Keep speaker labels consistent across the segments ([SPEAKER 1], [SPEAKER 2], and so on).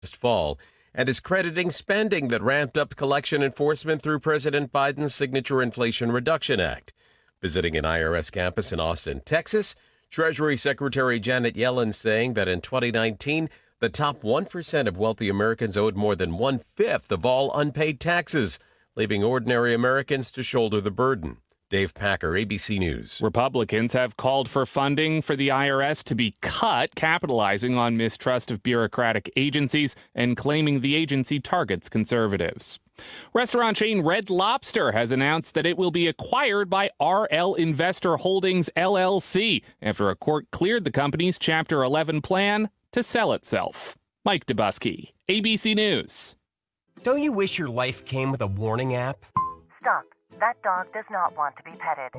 [SPEAKER 1] fall and is crediting spending that ramped up collection enforcement through President Biden's signature Inflation Reduction Act. Visiting an IRS campus in Austin, Texas, Treasury Secretary Janet Yellen saying that in 2019, the top 1% of wealthy Americans owed more than one-fifth of all unpaid taxes, leaving ordinary Americans to shoulder the burden. Dave Packer, ABC News.
[SPEAKER 2] Republicans have called for funding for the IRS to be cut, capitalizing on mistrust of bureaucratic agencies and claiming the agency targets conservatives. Restaurant chain Red Lobster has announced that it will be acquired by RL Investor Holdings, LLC, after a court cleared the company's Chapter 11 plan to sell itself. Mike Dubusky, ABC News.
[SPEAKER 3] Don't you wish your life came with a warning app?
[SPEAKER 4] Stop. That dog does not want to be petted.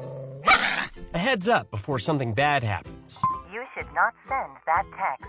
[SPEAKER 3] A heads up before something bad happens.
[SPEAKER 4] You should not send that text.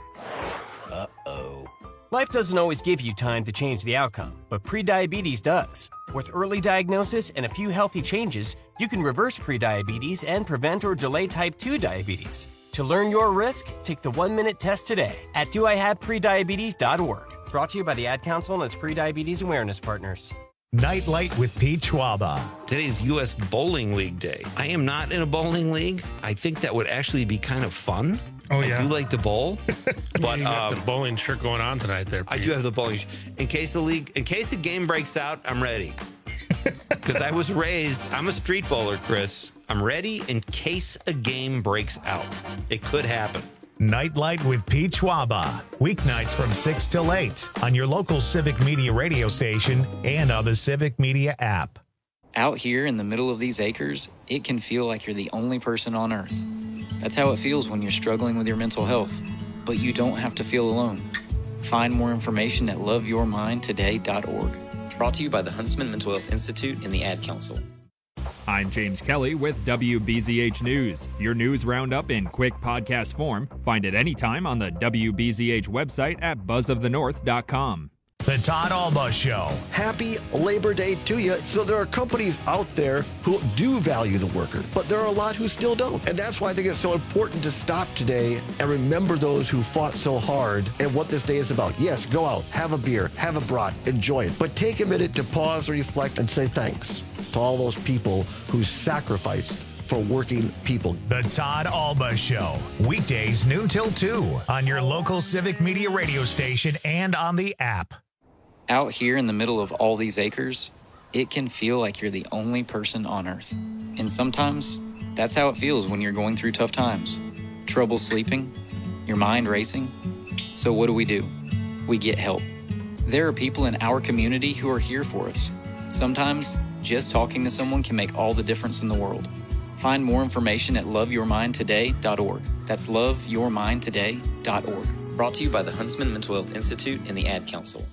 [SPEAKER 3] Uh-oh. Life doesn't always give you time to change the outcome, but prediabetes does. With early diagnosis and a few healthy changes, you can reverse prediabetes and prevent or delay type 2 diabetes. To learn your risk, take the 1-minute test today at doihaveprediabetes.org. Brought to you by the Ad Council and its prediabetes awareness partners.
[SPEAKER 5] Nightlight with Pete Schwaba.
[SPEAKER 6] Today's U.S. Bowling League Day. I am not in a bowling league. I think that would actually be kind of fun.
[SPEAKER 7] Oh, yeah.
[SPEAKER 6] I do like to bowl. But
[SPEAKER 7] you got the bowling shirt going on tonight there, Pete.
[SPEAKER 6] I do have the bowling shirt. In case the game breaks out, I'm ready. Because I was raised, I'm a street bowler, Chris. I'm ready in case a game breaks out. It could happen.
[SPEAKER 5] Nightlight with Pete Schwaba. Weeknights from 6 till 8 on your local Civic Media radio station and on the Civic Media app.
[SPEAKER 8] Out here in the middle of these acres, it can feel like you're the only person on Earth. That's how it feels when you're struggling with your mental health. But you don't have to feel alone. Find more information at loveyourmindtoday.org. Brought to you by the Huntsman Mental Health Institute and the Ad Council.
[SPEAKER 9] I'm James Kelly with WBZH News. Your news roundup in quick podcast form. Find it anytime on the WBZH website at buzzofthenorth.com.
[SPEAKER 5] The Todd Alba Show.
[SPEAKER 10] Happy Labor Day to you. So there are companies out there who do value the worker, but there are a lot who still don't. And that's why I think it's so important to stop today and remember those who fought so hard and what this day is about. Yes, go out, have a beer, have a brat, enjoy it. But take a minute to pause, reflect, and say thanks to all those people who sacrificed for working people.
[SPEAKER 5] The Todd Alba Show. Weekdays noon till 2 on your local Civic Media radio station and on the app.
[SPEAKER 8] Out here in the middle of all these acres, it can feel like you're the only person on Earth. And sometimes, that's how it feels when you're going through tough times. Trouble sleeping, your mind racing. So what do? We get help. There are people in our community who are here for us. Sometimes, just talking to someone can make all the difference in the world. Find more information at loveyourmindtoday.org. That's loveyourmindtoday.org. Brought to you by the Huntsman Mental Health Institute and the Ad Council.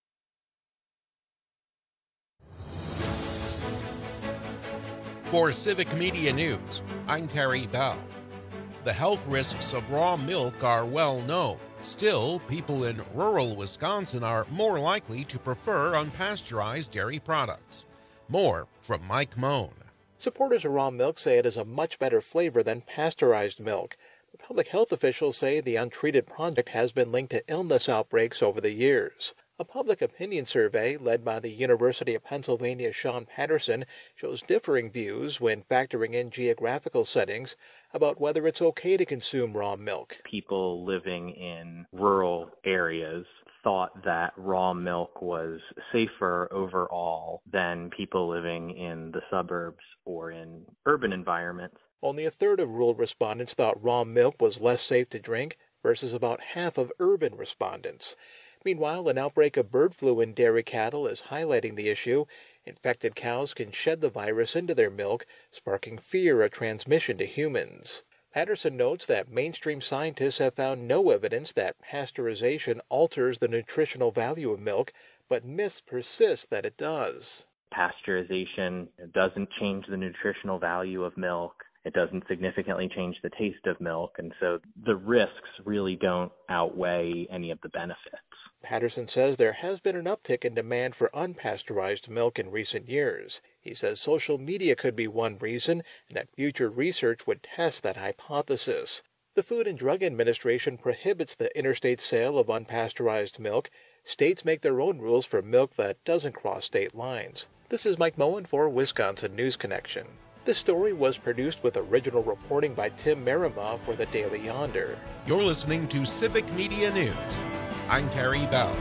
[SPEAKER 11] For Civic Media News, I'm Terry Bell. The health risks of raw milk are well known. Still, people in rural Wisconsin are more likely to prefer unpasteurized dairy products. More from Mike Moan.
[SPEAKER 12] Supporters of raw milk say it has a much better flavor than pasteurized milk. But public health officials say the untreated product has been linked to illness outbreaks over the years. A public opinion survey led by the University of Pennsylvania's Sean Patterson shows differing views when factoring in geographical settings about whether it's okay to consume raw milk.
[SPEAKER 13] People living in rural areas thought that raw milk was safer overall than people living in the suburbs or in urban environments.
[SPEAKER 12] Only a third of rural respondents thought raw milk was less safe to drink versus about half of urban respondents. Meanwhile, an outbreak of bird flu in dairy cattle is highlighting the issue. Infected cows can shed the virus into their milk, sparking fear of transmission to humans. Patterson notes that mainstream scientists have found no evidence that pasteurization alters the nutritional value of milk, but myths persist that it does.
[SPEAKER 13] Pasteurization doesn't change the nutritional value of milk. It doesn't significantly change the taste of milk, and so the risks really don't outweigh any of the benefits.
[SPEAKER 12] Patterson says there has been an uptick in demand for unpasteurized milk in recent years. He says social media could be one reason, and that future research would test that hypothesis. The Food and Drug Administration prohibits the interstate sale of unpasteurized milk. States make their own rules for milk that doesn't cross state lines. This is Mike Moen for Wisconsin News Connection. This story was produced with original reporting by Tim Merima for the Daily Yonder.
[SPEAKER 11] You're listening to Civic Media News. I'm Terry Bell.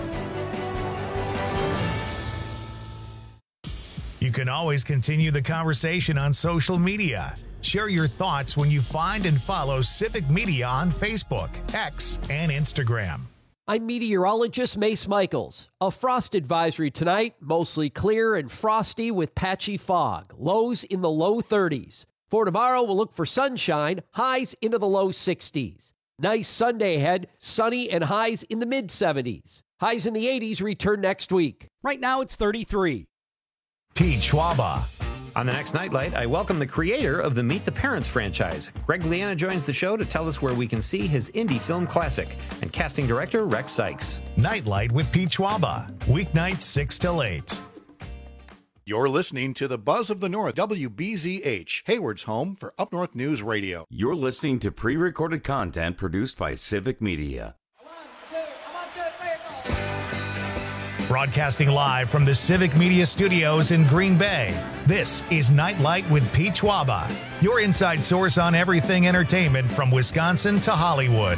[SPEAKER 5] You can always continue the conversation on social media. Share your thoughts when you find and follow Civic Media on Facebook, X, and Instagram.
[SPEAKER 14] I'm meteorologist Mace Michaels. A frost advisory tonight, mostly clear and frosty with patchy fog. Lows in the low 30s. For tomorrow, we'll look for sunshine, highs into the low 60s. Nice Sunday ahead, sunny and highs in the mid 70s. Highs in the 80s return next week. Right now, it's 33.
[SPEAKER 5] Pete Schwaba.
[SPEAKER 6] On the next Nightlight, I welcome the creator of the Meet the Parents franchise. Greg Liana joins the show to tell us where we can see his indie film classic, and casting director Rex Sykes.
[SPEAKER 5] Nightlight with Pete Schwaba. Weeknights 6 till 8.
[SPEAKER 15] You're listening to the Buzz of the North, WBZH, Hayward's home for Up North News Radio.
[SPEAKER 16] You're listening to pre-recorded content produced by Civic Media.
[SPEAKER 5] Broadcasting live from the Civic Media Studios in Green Bay, this is Nightlight with Pete Schwaba, your inside source on everything entertainment from Wisconsin to Hollywood.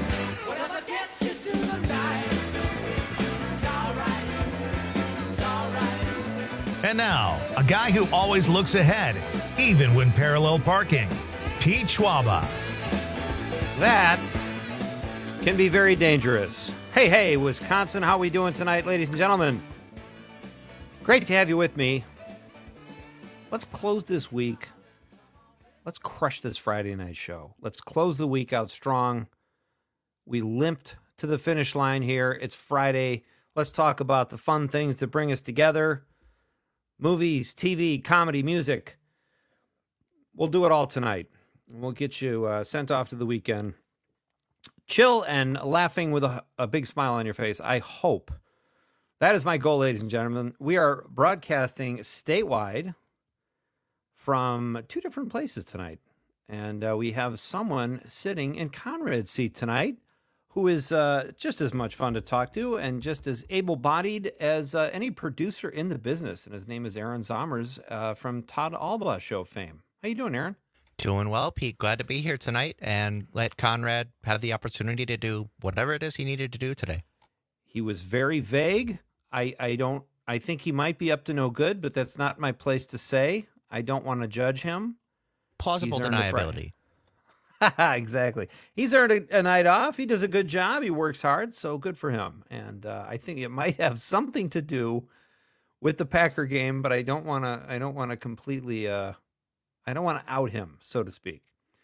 [SPEAKER 5] And now, a guy who always looks ahead, even when parallel parking, Pete Schwaba.
[SPEAKER 6] That can be very dangerous. Hey, Wisconsin, how we doing tonight, ladies and gentlemen? Great to have you with me. Let's close this week. Let's crush this Friday night show. Let's close the week out strong. We limped to the finish line here. It's Friday. Let's talk about the fun things that bring us together. Movies, TV, comedy, music. We'll do it all tonight. We'll get you sent off to the weekend. Chill and laughing with a big smile on your face, I hope. That is my goal, ladies and gentlemen. We are broadcasting statewide from 2 different places tonight. And we have someone sitting in Conrad's seat tonight who is just as much fun to talk to and just as able-bodied as any producer in the business. And his name is Aaron Zomers from Todd Alba Show fame. How you doing, Aaron?
[SPEAKER 17] Doing well, Pete. Glad to be here tonight and let Conrad have the opportunity to do whatever it is he needed to do today.
[SPEAKER 6] He was very vague. I think he might be up to no good, but that's not my place to say. I don't want to judge him.
[SPEAKER 17] Plausible deniability.
[SPEAKER 6] Exactly. He's earned a night off. He does a good job. He works hard, so good for him. And I think it might have something to do with the Packer game, but I don't want to completely. I don't want to out him, so to speak.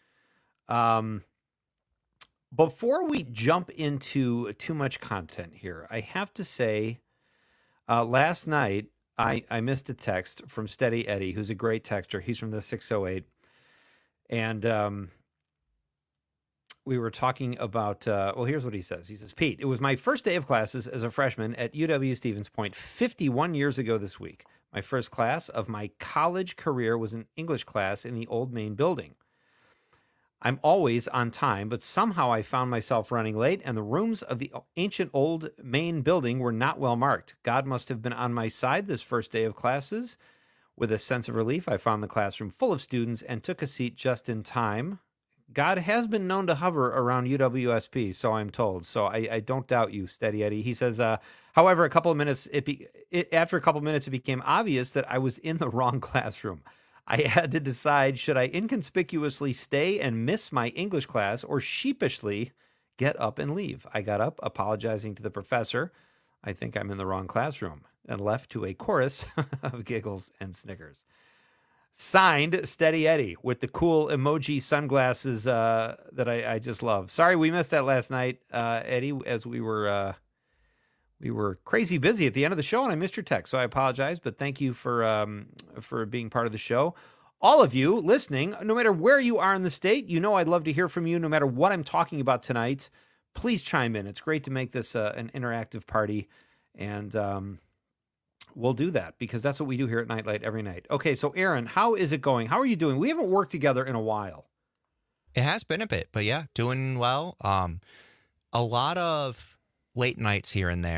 [SPEAKER 6] Before we jump into too much content here, I have to say, last night I missed a text from Steady Eddie, who's a great texter. He's from the 608. And we were talking about, here's what he says. He says, Pete, it was my first day of classes as a freshman at UW-Stevens Point 51 years ago this week. My first class of my college career was an English class in the old main building. I'm always on time, but somehow I found myself running late, and the rooms of the ancient old main building were not well marked. God must have been on my side this first day of classes. With a sense of relief, I found the classroom full of students and took a seat just in time. God has been known to hover around UWSP, so I'm told. So I don't doubt you, Steady Eddie. He says, however, after a couple of minutes, it became obvious that I was in the wrong classroom. I had to decide, should I inconspicuously stay and miss my English class or sheepishly get up and leave? I got up, apologizing to the professor. I think I'm in the wrong classroom, and left to a chorus of giggles and snickers. Signed, Steady Eddie, with the cool emoji sunglasses that I just love. Sorry we missed that last night, Eddie, as we were crazy busy at the end of the show, and I missed your text, so I apologize, but thank you for being part of the show. All of you listening, no matter where you are in the state, you know I'd love to hear from you no matter what I'm talking about tonight. Please chime in. It's great to make this an interactive party, and we'll do that because that's what we do here at Nightlight every night. Okay, so Aaron, how is it going? How are you doing? We haven't worked together in a while.
[SPEAKER 17] It has been a bit, but yeah, doing well. A lot of late nights here and there.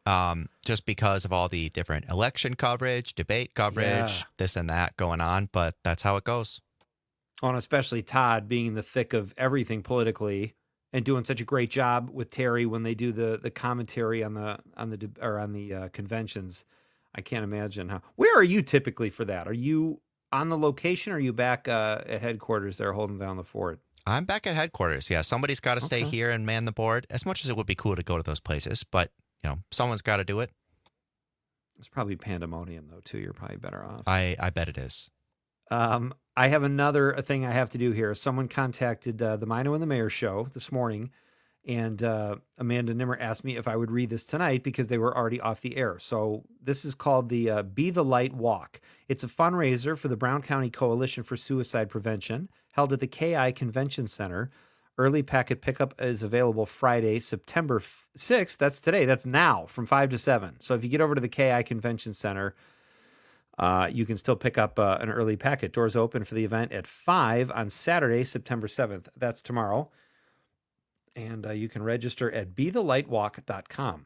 [SPEAKER 17] just because of all the different election coverage, debate coverage, this and that going on. But that's how it goes.
[SPEAKER 18] Oh, and especially Todd being in the thick of everything politically and doing such a great job with Terry when they do the commentary on the conventions. I can't imagine how. Where are you typically for that? Are you on the location, or are you back at headquarters there holding down the fort?
[SPEAKER 17] I'm back at headquarters. Yeah, somebody's got to stay here and man the board. As much as it would be cool to go to those places, but someone's got to do it.
[SPEAKER 18] It's probably pandemonium though too. You're probably better off.
[SPEAKER 17] I bet it is.
[SPEAKER 18] I have another thing I have to do here. Someone contacted the Mino and the Mayor show this morning, and Amanda Nimmer asked me if I would read this tonight because they were already off the air. So this is called the Be the Light Walk. It's a fundraiser for the Brown County Coalition for Suicide Prevention, held at the KI Convention Center. Early packet pickup is available Friday, September 6th. That's today. That's now from 5 to 7. So if you get over to the KI Convention Center, you can still pick up an early packet. Doors open for the event at 5 on Saturday, September 7th. That's tomorrow. And you can register at BeTheLightWalk.com.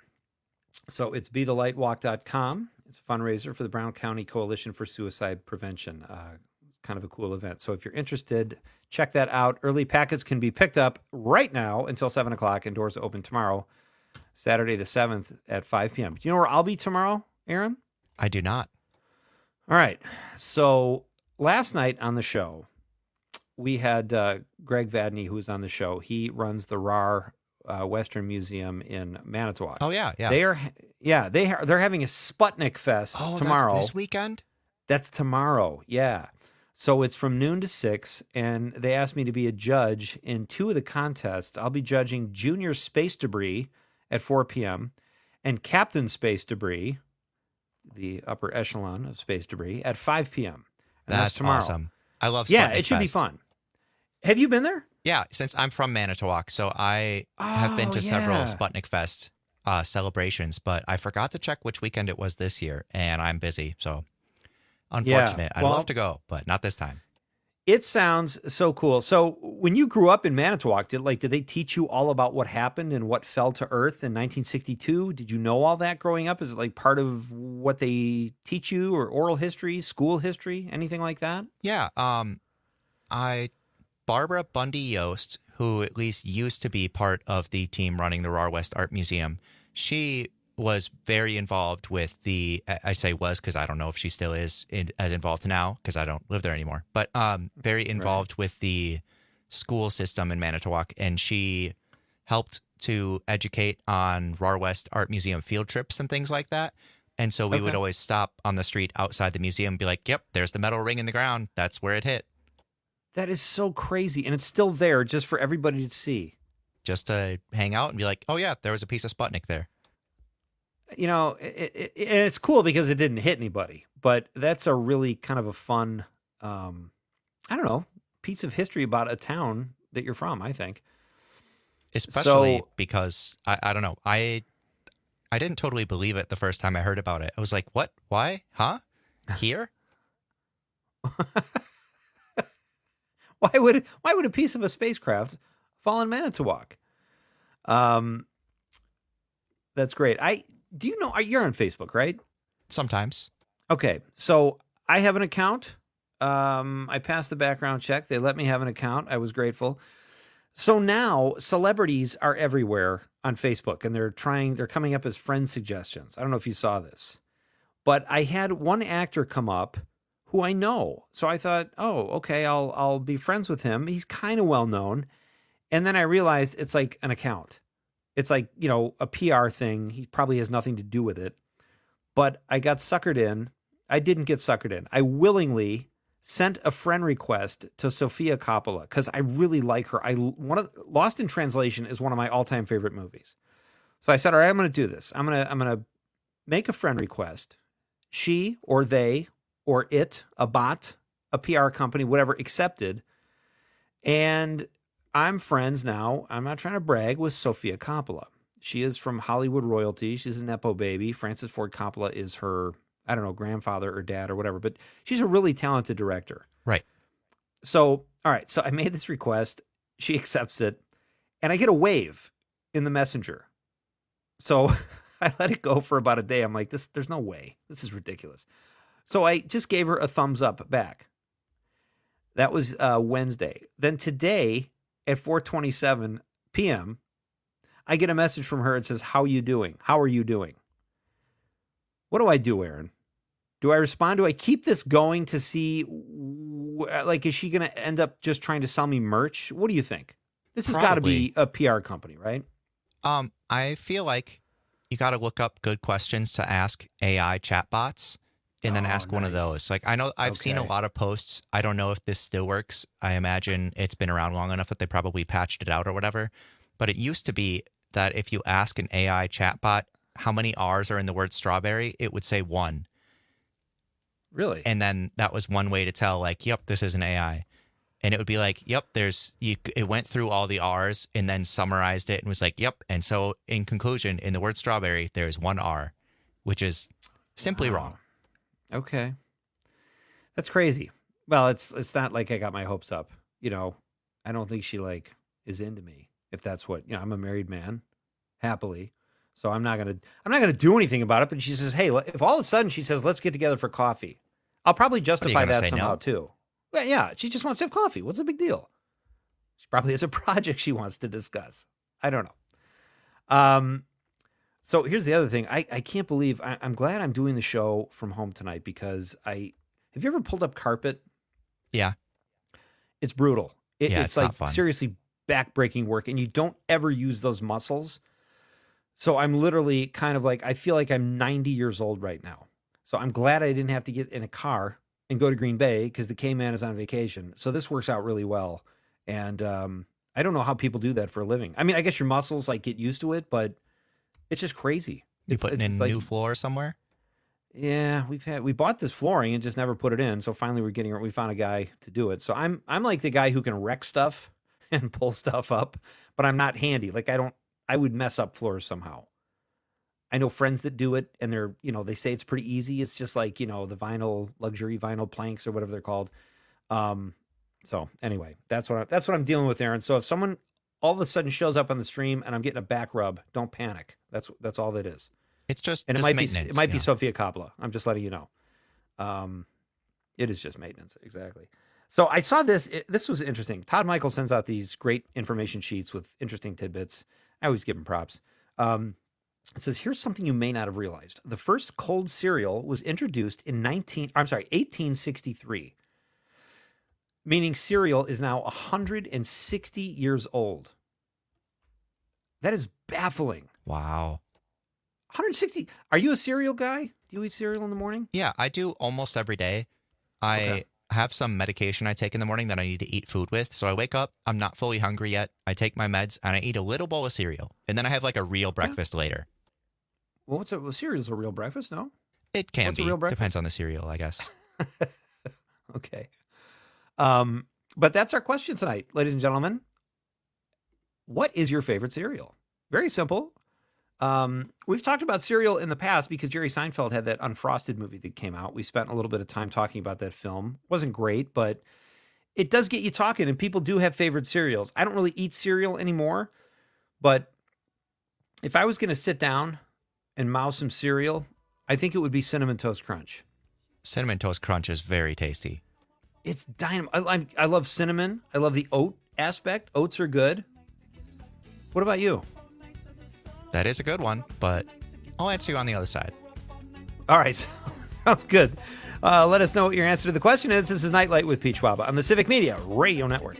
[SPEAKER 18] So it's BeTheLightWalk.com. It's a fundraiser for the Brown County Coalition for Suicide Prevention. It's kind of a cool event. So if you're interested, check that out. Early packets can be picked up right now until 7 o'clock, and doors open tomorrow, Saturday the 7th at 5 p.m. Do you know where I'll be tomorrow, Aaron?
[SPEAKER 17] I do not.
[SPEAKER 18] All right. So last night on the show, we had Greg Vadney, who was on the show. He runs the RAR Western Museum in Manitowoc.
[SPEAKER 17] Oh, yeah.
[SPEAKER 18] They're having a Sputnik Fest tomorrow.
[SPEAKER 17] That's this weekend?
[SPEAKER 18] That's tomorrow, yeah. So it's from noon to 6, and they asked me to be a judge in 2 of the contests. I'll be judging Junior Space Debris at 4 p.m. and Captain Space Debris, the upper echelon of space debris, at 5 p.m. And that's tomorrow.
[SPEAKER 17] Awesome. I love Sputnik
[SPEAKER 18] Yeah, it should be
[SPEAKER 17] Fest.
[SPEAKER 18] fun. Have you been there?
[SPEAKER 17] Yeah, since I'm from Manitowoc, so I have been to several Sputnik Fest celebrations, but I forgot to check which weekend it was this year, and I'm busy, so unfortunate. I'd love to go, but not this time.
[SPEAKER 18] It sounds so cool. So when you grew up in Manitowoc, did they teach you all about what happened and what fell to Earth in 1962? Did you know all that growing up? Is it like part of what they teach you, or oral history, school history, anything like that?
[SPEAKER 17] Yeah. Barbara Bundy Yost, who at least used to be part of the team running the RAR West Art Museum, she was very involved with I say was because I don't know if she still is as involved now because I don't live there anymore, but very involved with the school system in Manitowoc. And she helped to educate on RAR West Art Museum field trips and things like that. And so we would always stop on the street outside the museum and be like, yep, there's the metal ring in the ground. That's where it hit.
[SPEAKER 18] That is so crazy. And it's still there just for everybody to see.
[SPEAKER 17] Just to hang out and be like, oh, yeah, there was a piece of Sputnik there.
[SPEAKER 18] You know, it's cool because it didn't hit anybody. But that's a really kind of a fun, I don't know, piece of history about a town that you're from, I think.
[SPEAKER 17] Especially because, I don't know, I didn't totally believe it the first time I heard about it. I was like, what? Why? Huh? Here?
[SPEAKER 18] Why would a piece of a spacecraft fall in Manitowoc? That's great. Do you know you're on Facebook, right?
[SPEAKER 17] Sometimes.
[SPEAKER 18] Okay, so I have an account. I passed the background check. They let me have an account. I was grateful. So now celebrities are everywhere on Facebook, and they're coming up as friend suggestions. I don't know if you saw this, but I had one actor come up who I know. So I thought, oh, okay, I'll be friends with him. He's kind of well known. And then I realized it's like an account. It's like, a PR thing. He probably has nothing to do with it. But I got suckered in. I didn't get suckered in. I willingly sent a friend request to Sofia Coppola because I really like her. Lost in Translation is one of my all-time favorite movies. So I said, all right, I'm going to do this. I'm going to make a friend request. She or they or it, a bot, a PR company, whatever, accepted. And I'm friends now. I'm not trying to brag with Sofia Coppola. She is from Hollywood royalty. She's a Nepo baby. Francis Ford Coppola is her, I don't know, grandfather or dad or whatever, but she's a really talented director.
[SPEAKER 17] Right.
[SPEAKER 18] So, all right. So I made this request. She accepts it. And I get a wave in the messenger. So I let it go for about a day. I'm like, there's no way. This is ridiculous. So I just gave her a thumbs up back. That was Wednesday. Then today at 4:27 p.m., I get a message from her. It says, how are you doing? How are you doing? What do I do, Aaron? Do I respond? Do I keep this going to see, like, is she going to end up just trying to sell me merch? What do you think? This has got to be a PR company, right?
[SPEAKER 17] I feel like you got to look up good questions to ask AI chatbots and then ask one of those. Like, I know I've seen a lot of posts. I don't know if this still works. I imagine it's been around long enough that they probably patched it out or whatever. But it used to be that if you ask an AI chatbot how many R's are in the word strawberry, it would say 1.
[SPEAKER 18] Really?
[SPEAKER 17] And then that was one way to tell, like, yep, this is an AI. And it would be like, yep, it went through all the R's and then summarized it and was like, yep. And so in conclusion, in the word strawberry, there's 1 R, which is simply wrong.
[SPEAKER 18] Okay. That's crazy. Well, it's not like I got my hopes up. You know, I don't think she is into me. If that's what, I'm a married man, happily. So I'm not gonna do anything about it. But she says, hey, if all of a sudden she says, let's get together for coffee, I'll probably justify that somehow too. Well, yeah, she just wants to have coffee. What's the big deal? She probably has a project she wants to discuss. I don't know. So here's the other thing. I can't believe I'm glad I'm doing the show from home tonight because have you ever pulled up carpet?
[SPEAKER 17] Yeah.
[SPEAKER 18] It's brutal. It's like
[SPEAKER 17] not fun.
[SPEAKER 18] Seriously back-breaking work, and you don't ever use those muscles. So I'm literally kind of like, I feel like I'm 90 years old right now. So I'm glad I didn't have to get in a car and go to Green Bay because the K-Man is on vacation. So this works out really well. And I don't know how people do that for a living. I mean, I guess your muscles get used to it, but it's just crazy.
[SPEAKER 17] You putting in new floor somewhere?
[SPEAKER 18] Yeah, we bought this flooring and just never put it in. So finally we found a guy to do it. So I'm like the guy who can wreck stuff and pull stuff up, but I'm not handy. Like I would mess up floors somehow. I know friends that do it and they're, they say it's pretty easy. It's just like, the luxury vinyl planks or whatever they're called. So anyway, that's what I'm dealing with, Aaron. So if someone all of a sudden shows up on the stream and I'm getting a back rub, don't panic. That's all that is.
[SPEAKER 17] It's just
[SPEAKER 18] and
[SPEAKER 17] maintenance.
[SPEAKER 18] It might be Sofia Coppola. I'm just letting you know. It is just maintenance, exactly. So I saw this. This was interesting. Todd Michael sends out these great information sheets with interesting tidbits. I always give him props. It says, here's something you may not have realized. The first cold cereal was introduced in 1863, meaning cereal is now 160 years old. That is baffling.
[SPEAKER 17] Wow.
[SPEAKER 18] 160. Are you a cereal guy? Do you eat cereal in the morning?
[SPEAKER 17] Yeah, I do almost every day. I have some medication I take in the morning that I need to eat food with. So I wake up, I'm not fully hungry yet. I take my meds and I eat a little bowl of cereal. And then I have a real breakfast later.
[SPEAKER 18] Well, cereal's a real breakfast, no?
[SPEAKER 17] It can be. Depends on the cereal, I guess.
[SPEAKER 18] Okay. But that's our question tonight, ladies and gentlemen. What is your favorite cereal? Very simple. We've talked about cereal in the past because Jerry Seinfeld had that Unfrosted movie that came out. We spent a little bit of time talking about that film. Wasn't great, but it does get you talking, and people do have favorite cereals. I don't really eat cereal anymore, but if I was going to sit down and mouse some cereal, I think it would be Cinnamon Toast Crunch.
[SPEAKER 17] Cinnamon Toast Crunch is very tasty.
[SPEAKER 18] It's dynamite. I love cinnamon. I love the oat aspect. Oats are good. What about you?
[SPEAKER 17] That is a good one, but I'll answer you on the other side.
[SPEAKER 18] All right. Sounds good. Let us know what your answer to the question is. This is Nightlight with Peach Waba on the Civic Media Radio Network.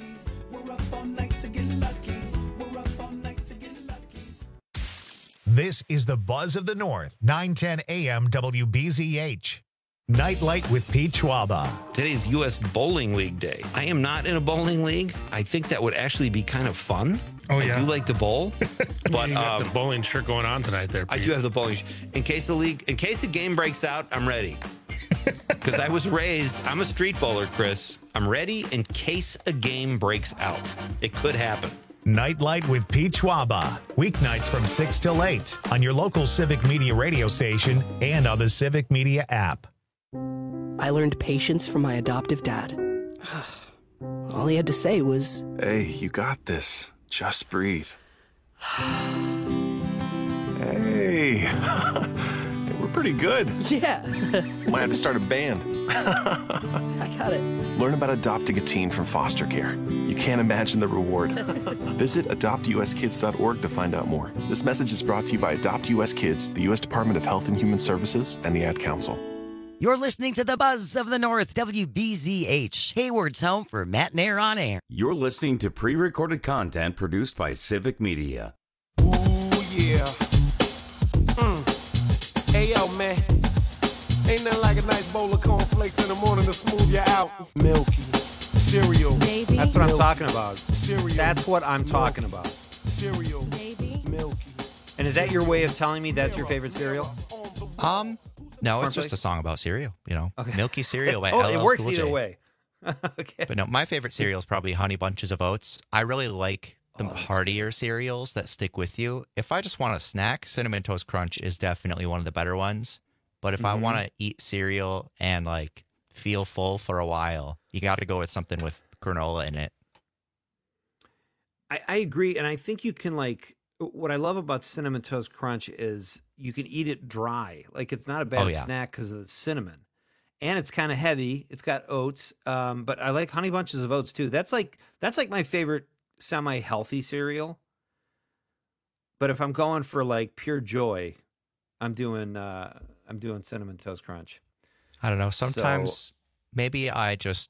[SPEAKER 5] This is the Buzz of the North, 910 AM WBZH. Nightlight with Pete Schwaba.
[SPEAKER 6] Today's U.S. Bowling League Day. I am not in a bowling league. I think that would actually be kind of fun.
[SPEAKER 7] Oh, yeah.
[SPEAKER 6] I do like to bowl. But
[SPEAKER 7] you got the bowling shirt going on tonight there, Pete.
[SPEAKER 6] I do have the bowling in case the game breaks out, I'm ready. Because I was raised, I'm a street bowler, Chris. I'm ready in case a game breaks out. It could happen.
[SPEAKER 5] Nightlight with Pete Schwaba. Weeknights from 6 till 8 on your local Civic Media radio station and on the Civic Media app.
[SPEAKER 19] I learned patience from my adoptive dad. All he had to say was,
[SPEAKER 20] "Hey, you got this. Just breathe." Hey, Hey, we're pretty good.
[SPEAKER 19] Yeah.
[SPEAKER 20] Might have to start a band.
[SPEAKER 19] I got it.
[SPEAKER 20] Learn about adopting a teen from foster care. You can't imagine the reward. Visit adoptuskids.org to find out more. This message is brought to you by Adopt US Kids, the U.S. Department of Health and Human Services, and the Ad Council.
[SPEAKER 21] You're listening to the Buzz of the North, WBZH, Hayward's home for Matt and Air on Air.
[SPEAKER 16] You're listening to pre-recorded content produced by Civic Media.
[SPEAKER 22] Ooh, yeah. Hey, yo, man. Ain't nothing like a nice bowl of cornflakes in the morning to smooth you out. Milky. Cereal.
[SPEAKER 18] That's what I'm talking about.
[SPEAKER 22] Cereal.
[SPEAKER 18] That's what I'm talking about.
[SPEAKER 22] Cereal. Milky.
[SPEAKER 18] And is that your way of telling me that's your favorite cereal?
[SPEAKER 17] No, it's just a song about cereal, Milky Cereal by
[SPEAKER 18] it
[SPEAKER 17] LL
[SPEAKER 18] works
[SPEAKER 17] Cool J.
[SPEAKER 18] either way.
[SPEAKER 17] Okay. But no, my favorite cereal is probably Honey Bunches of Oats. I really like the heartier cereals that stick with you. If I just want a snack, Cinnamon Toast Crunch is definitely one of the better ones. But if I want to eat cereal and like feel full for a while, you got to go with something with granola in it.
[SPEAKER 18] I agree, and I think you can what I love about Cinnamon Toast Crunch is you can eat it dry. Like it's not a bad snack because of the cinnamon. And it's kind of heavy. It's got oats. But I like Honey Bunches of Oats too. That's like my favorite semi-healthy cereal. But if I'm going for like pure joy, I'm doing Cinnamon Toast Crunch.
[SPEAKER 17] I don't know. Sometimes maybe I just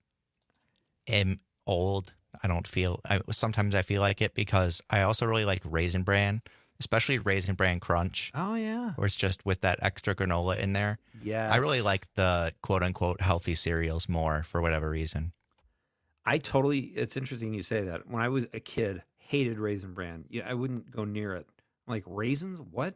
[SPEAKER 17] am old. Sometimes I feel like it because I also really like Raisin Bran, especially Raisin Bran Crunch.
[SPEAKER 18] Oh, yeah.
[SPEAKER 17] Where it's just with that extra granola in there.
[SPEAKER 18] Yeah.
[SPEAKER 17] I really like the quote unquote healthy cereals more for whatever reason.
[SPEAKER 18] It's interesting you say that. When I was a kid, hated Raisin Bran. Yeah, I wouldn't go near it. I'm like, raisins? What?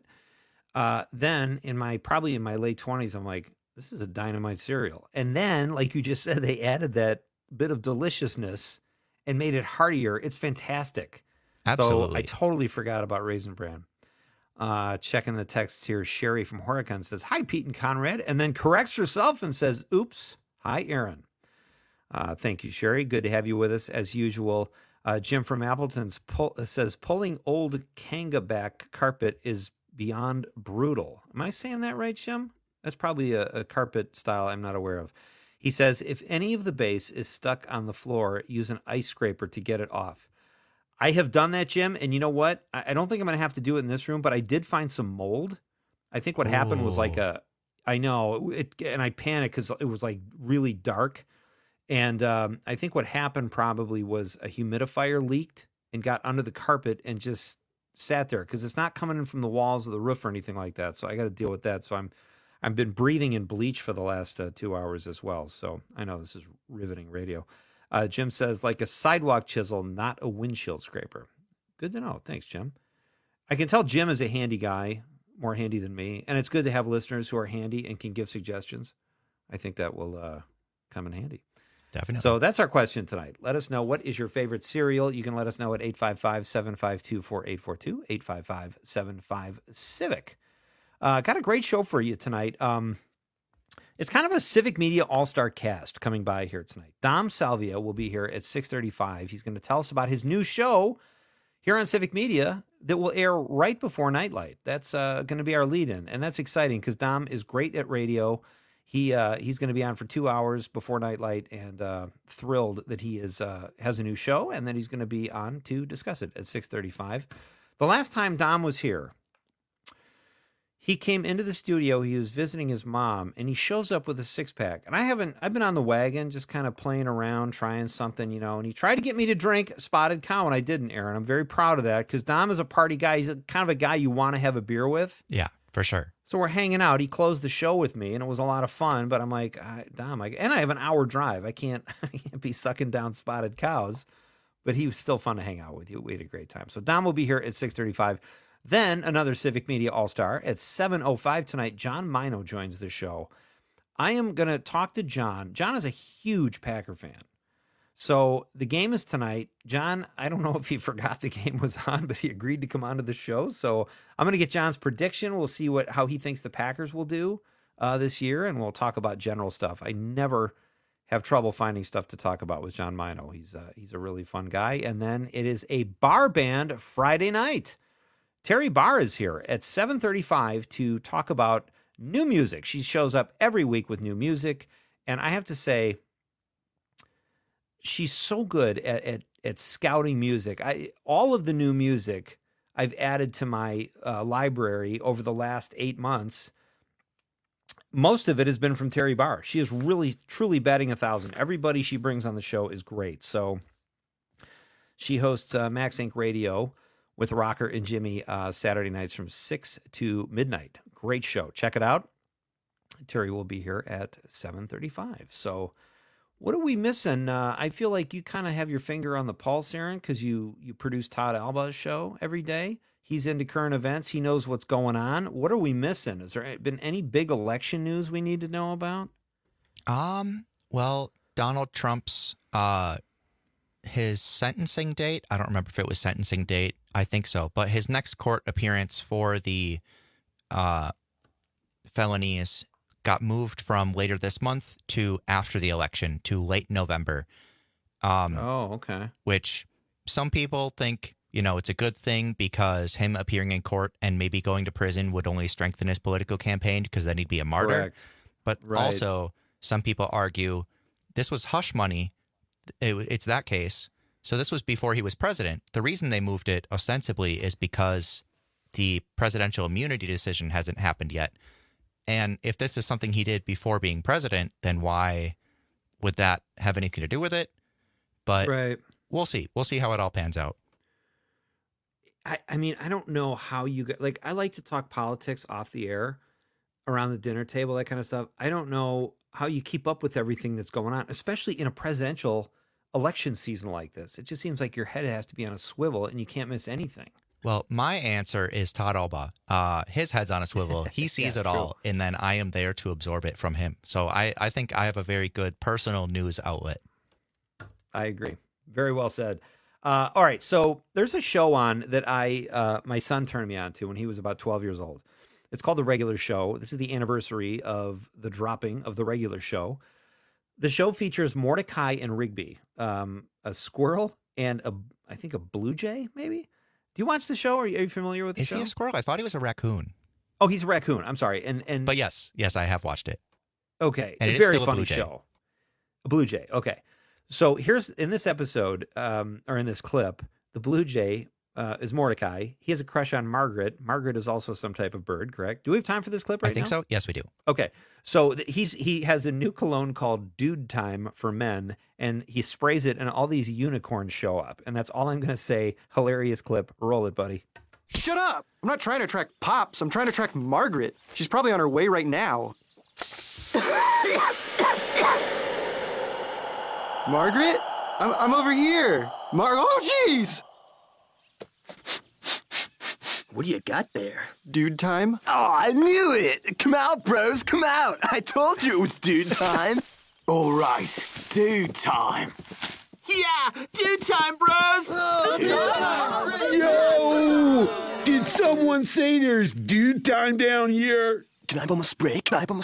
[SPEAKER 18] Then probably in my late 20s, I'm like, this is a dynamite cereal. And then, like you just said, they added that bit of deliciousness and made it heartier. It's fantastic.
[SPEAKER 17] Absolutely.
[SPEAKER 18] So I totally forgot about Raisin Bran. Checking the texts here, Sherry from Horicon says, hi, Pete and Conrad, and then corrects herself and says, oops, hi, Aaron. Thank you, Sherry. Good to have you with us as usual. Jim from Appleton says, pulling old Kanga-back carpet is beyond brutal. Am I saying that right, Jim? That's probably a carpet style I'm not aware of. He says, if any of the base is stuck on the floor, use an ice scraper to get it off. I have done that, Jim, and you know what? I don't think I'm going to have to do it in this room, but I did find some mold. I think what happened was I know, and I panicked because it was like really dark. And I think what happened probably was a humidifier leaked and got under the carpet and just sat there because it's not coming in from the walls of the roof or anything like that. So I got to deal with that. So I've been breathing in bleach for the last 2 hours as well. So I know this is riveting radio. Jim says, like a sidewalk chisel, not a windshield scraper. Good to know. Thanks, Jim. I can tell Jim is a handy guy, more handy than me. And it's good to have listeners who are handy and can give suggestions. I think that will come in handy.
[SPEAKER 17] Definitely.
[SPEAKER 18] So that's our question tonight. Let us know, what is your favorite cereal? You can let us know at 855-752-4842, 855-75-CIVIC. Got a great show for you tonight. It's kind of a Civic Media all-star cast coming by here tonight. Dom Salvia will be here at 6:35. He's going to tell us about his new show here on Civic Media that will air right before Nightlight. That's going to be our lead-in, and that's exciting because Dom is great at radio. He's going to be on for 2 hours before Nightlight, and thrilled that he has a new show, and then he's going to be on to discuss it at 6:35. The last time Dom was here, he came into the studio. He was visiting his mom, and he shows up with a six-pack. And I've been on the wagon, just kind of playing around, trying something, and he tried to get me to drink Spotted Cow, and I didn't, Aaron. I'm very proud of that because Dom is a party guy. He's kind of a guy you want to have a beer with.
[SPEAKER 17] Yeah, for sure.
[SPEAKER 18] So we're hanging out. He closed the show with me, and it was a lot of fun. But I'm like, Dom, and I have an hour drive. I can't be sucking down Spotted Cows. But he was still fun to hang out with you. We had a great time. So Dom will be here at 6:35. Then another Civic Media All-Star at 7:05 tonight. John Mino joins the show. I am going to talk to John. John is a huge Packer fan. So the game is tonight. John, I don't know if he forgot the game was on, but he agreed to come onto the show. So I'm going to get John's prediction. We'll see how he thinks the Packers will do this year, and we'll talk about general stuff. I never have trouble finding stuff to talk about with John Mino. He's a really fun guy. And then it is a bar band Friday night. Terry Barr is here at 7:35 to talk about new music. She shows up every week with new music, and I have to say, she's so good at scouting music. All of the new music I've added to my library over the last 8 months. Most of it has been from Terry Barr. She is really, truly batting 1,000. Everybody she brings on the show is great. So she hosts Max Inc. Radio with Rocker and Jimmy Saturday nights from 6 to midnight. Great show. Check it out. Terry will be here at 7:35. So what are we missing? I feel like you kind of have your finger on the pulse, Aaron, because you produce Todd Alba's show every day. He's into current events. He knows what's going on. What are we missing? Has there been any big election news we need to know about?
[SPEAKER 17] Well, Donald Trump's his sentencing date, I don't remember if it was sentencing date. I think so. But his next court appearance for the felonies got moved from later this month to after the election to late November.
[SPEAKER 18] Okay.
[SPEAKER 17] Which some people think, it's a good thing because him appearing in court and maybe going to prison would only strengthen his political campaign because then he'd be a martyr.
[SPEAKER 18] Correct.
[SPEAKER 17] But also some people argue this was hush money. It's that case. So this was before he was president. The reason they moved it ostensibly is because the presidential immunity decision hasn't happened yet. And if this is something he did before being president, then why would that have anything to do with it? But we'll see. We'll see how it all pans out.
[SPEAKER 18] I mean, I don't know how you get, I like to talk politics off the air, around the dinner table, that kind of stuff. I don't know how you keep up with everything that's going on, especially in a presidential election season like this. It just seems like your head has to be on a swivel and you can't miss anything.
[SPEAKER 17] Well, my answer is Todd Alba. His head's on a swivel. He sees it all, and then I am there to absorb it from him. So I think I have a very good personal news outlet.
[SPEAKER 18] I agree. Very well said. All right, so there's a show on that my son turned me on to when he was about 12 years old. It's called The Regular Show. This is the anniversary of the dropping of The Regular Show. The show features Mordecai and Rigby, a squirrel and I think a blue jay, maybe? Do you watch the show? Are you familiar with the show?
[SPEAKER 17] Is he a squirrel? I thought he was a raccoon.
[SPEAKER 18] Oh, he's a raccoon. I'm sorry.
[SPEAKER 17] But yes, I have watched it.
[SPEAKER 18] Okay.
[SPEAKER 17] And
[SPEAKER 18] a very funny show. A blue jay. Okay. So here's, in this episode, or in this clip, the blue jay is Mordecai. He has a crush on Margaret. Margaret is also some type of bird, correct? Do we have time for this clip right now?
[SPEAKER 17] I think so. Yes, we do.
[SPEAKER 18] Okay. So he has a new cologne called Dude Time for men, and he sprays it, and all these unicorns show up. And that's all I'm going to say. Hilarious clip. Roll it, buddy.
[SPEAKER 1] Shut up! I'm not trying to track Pops. I'm trying to track Margaret. She's probably on her way right now. Margaret? I'm over here. Oh, jeez!
[SPEAKER 2] What do you got there?
[SPEAKER 1] Dude time?
[SPEAKER 2] Oh, I knew it! Come out, bros, come out! I told you it was dude time. All right, dude time. Yeah, dude time, bros!
[SPEAKER 23] Dude time. Yo! Did someone say there's dude time down here?
[SPEAKER 2] Can I bum a spray?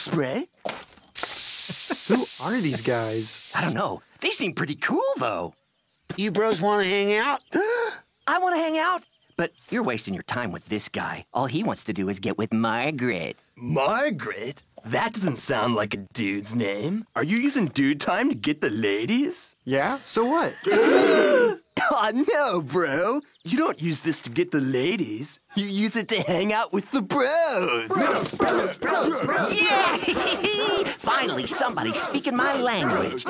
[SPEAKER 1] Who are these guys?
[SPEAKER 2] I don't know. They seem pretty cool, though.
[SPEAKER 23] You bros want to hang out?
[SPEAKER 2] I want to hang out? But you're wasting your time with this guy. All he wants to do is get with Margaret. Margaret? That doesn't sound like a dude's name. Are you using dude time to get the ladies?
[SPEAKER 1] Yeah, so what?
[SPEAKER 2] Oh, no, bro. You don't use this to get the ladies. You use it to hang out with the bros. Bros. Yeah! Finally, somebody's speaking my language.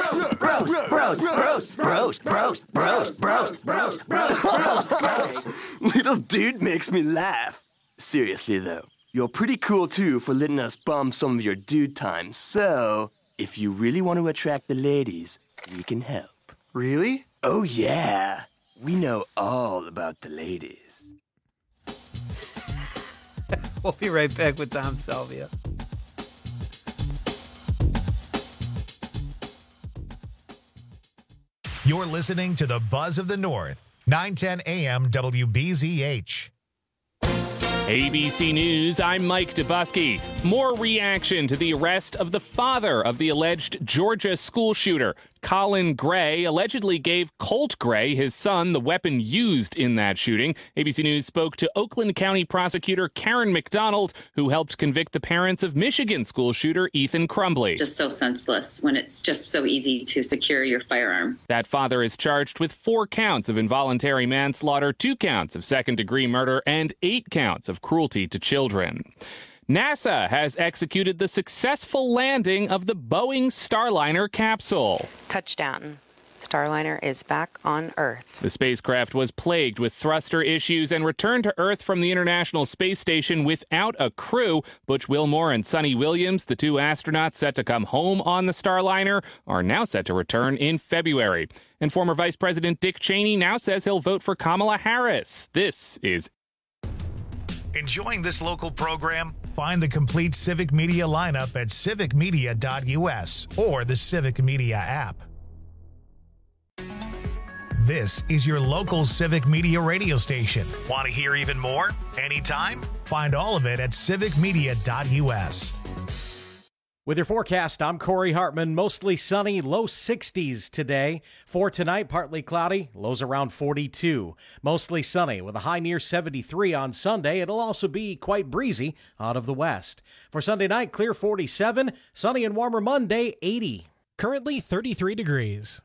[SPEAKER 2] Bros. Little dude makes me laugh. Seriously, though, you're pretty cool, too, for letting us bum some of your dude time. So, if you really want to attract the ladies, we can help.
[SPEAKER 1] Really?
[SPEAKER 2] Oh, yeah. We know all about the ladies.
[SPEAKER 18] We'll be right back with Tom Salvia.
[SPEAKER 5] You're listening to the Buzz of the North, 910 AM WBZH.
[SPEAKER 24] ABC News, I'm Mike Dubusky. More reaction to the arrest of the father of the alleged Georgia school shooter. Colin Gray allegedly gave Colt Gray, his son, the weapon used in that shooting. ABC News spoke to Oakland County prosecutor Karen McDonald, who helped convict the parents of Michigan school shooter Ethan Crumbly.
[SPEAKER 3] Just so senseless when it's just so easy to secure your firearm.
[SPEAKER 24] That father is charged with 4 counts of involuntary manslaughter, 2 counts of second-degree murder, and 8 counts of cruelty to children. NASA has executed the successful landing of the Boeing Starliner capsule.
[SPEAKER 4] Touchdown. Starliner is back on Earth.
[SPEAKER 24] The spacecraft was plagued with thruster issues and returned to Earth from the International Space Station without a crew. Butch Wilmore and Sonny Williams, the 2 astronauts set to come home on the Starliner, are now set to return in February. And former Vice President Dick Cheney now says he'll vote for Kamala Harris. This is
[SPEAKER 5] Enjoying this local program? Find the complete Civic Media lineup at civicmedia.us or the Civic Media app. This is your local Civic Media radio station. Want to hear even more? Anytime? Find all of it at civicmedia.us.
[SPEAKER 9] With your forecast, I'm Corey Hartman. Mostly sunny, low 60s today. For tonight, partly cloudy, lows around 42. Mostly sunny with a high near 73 on Sunday. It'll also be quite breezy out of the west. For Sunday night, clear 47. Sunny and warmer Monday, 80.
[SPEAKER 10] Currently 33 degrees.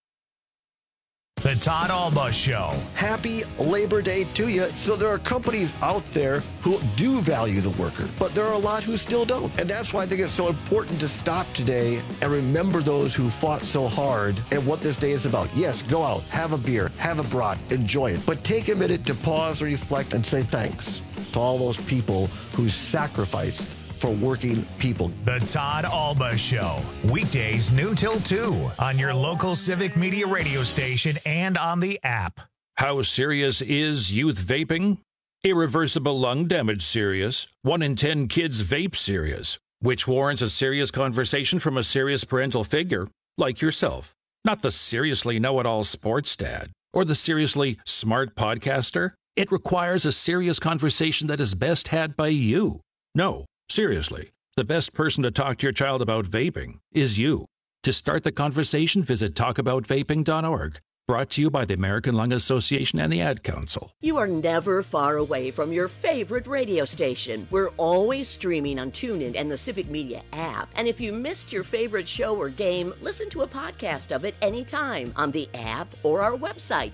[SPEAKER 5] The Todd Alba Show.
[SPEAKER 25] Happy Labor Day to you. So there are companies out there who do value the worker, but there are a lot who still don't. And that's why I think it's so important to stop today and remember those who fought so hard and what this day is about. Yes, go out, have a beer, have a brat, enjoy it. But take a minute to pause, reflect, and say thanks to all those people who sacrificed for working people.
[SPEAKER 5] The Todd Alba Show. Weekdays noon till 2 on your local Civic Media radio station and on the app.
[SPEAKER 26] How serious is youth vaping? Irreversible lung damage serious. 1 in 10 kids vape serious, which warrants a serious conversation from a serious parental figure like yourself. Not the seriously know-it-all sports dad or the seriously smart podcaster. It requires a serious conversation that is best had by you. No. Seriously, the best person to talk to your child about vaping is you. To start the conversation, visit talkaboutvaping.org. Brought to you by the American Lung Association and the Ad Council.
[SPEAKER 27] You are never far away from your favorite radio station. We're always streaming on TuneIn and the Civic Media app. And if you missed your favorite show or game, listen to a podcast of it anytime on the app or our website,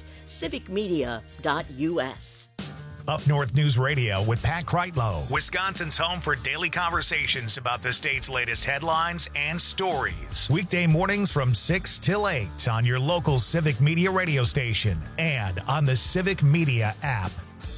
[SPEAKER 27] civicmedia.us.
[SPEAKER 5] Up North News Radio with Pat Kreitlow, Wisconsin's home for daily conversations about the state's latest headlines and stories. Weekday mornings from 6 till 8 on your local Civic Media radio station and on the Civic Media app.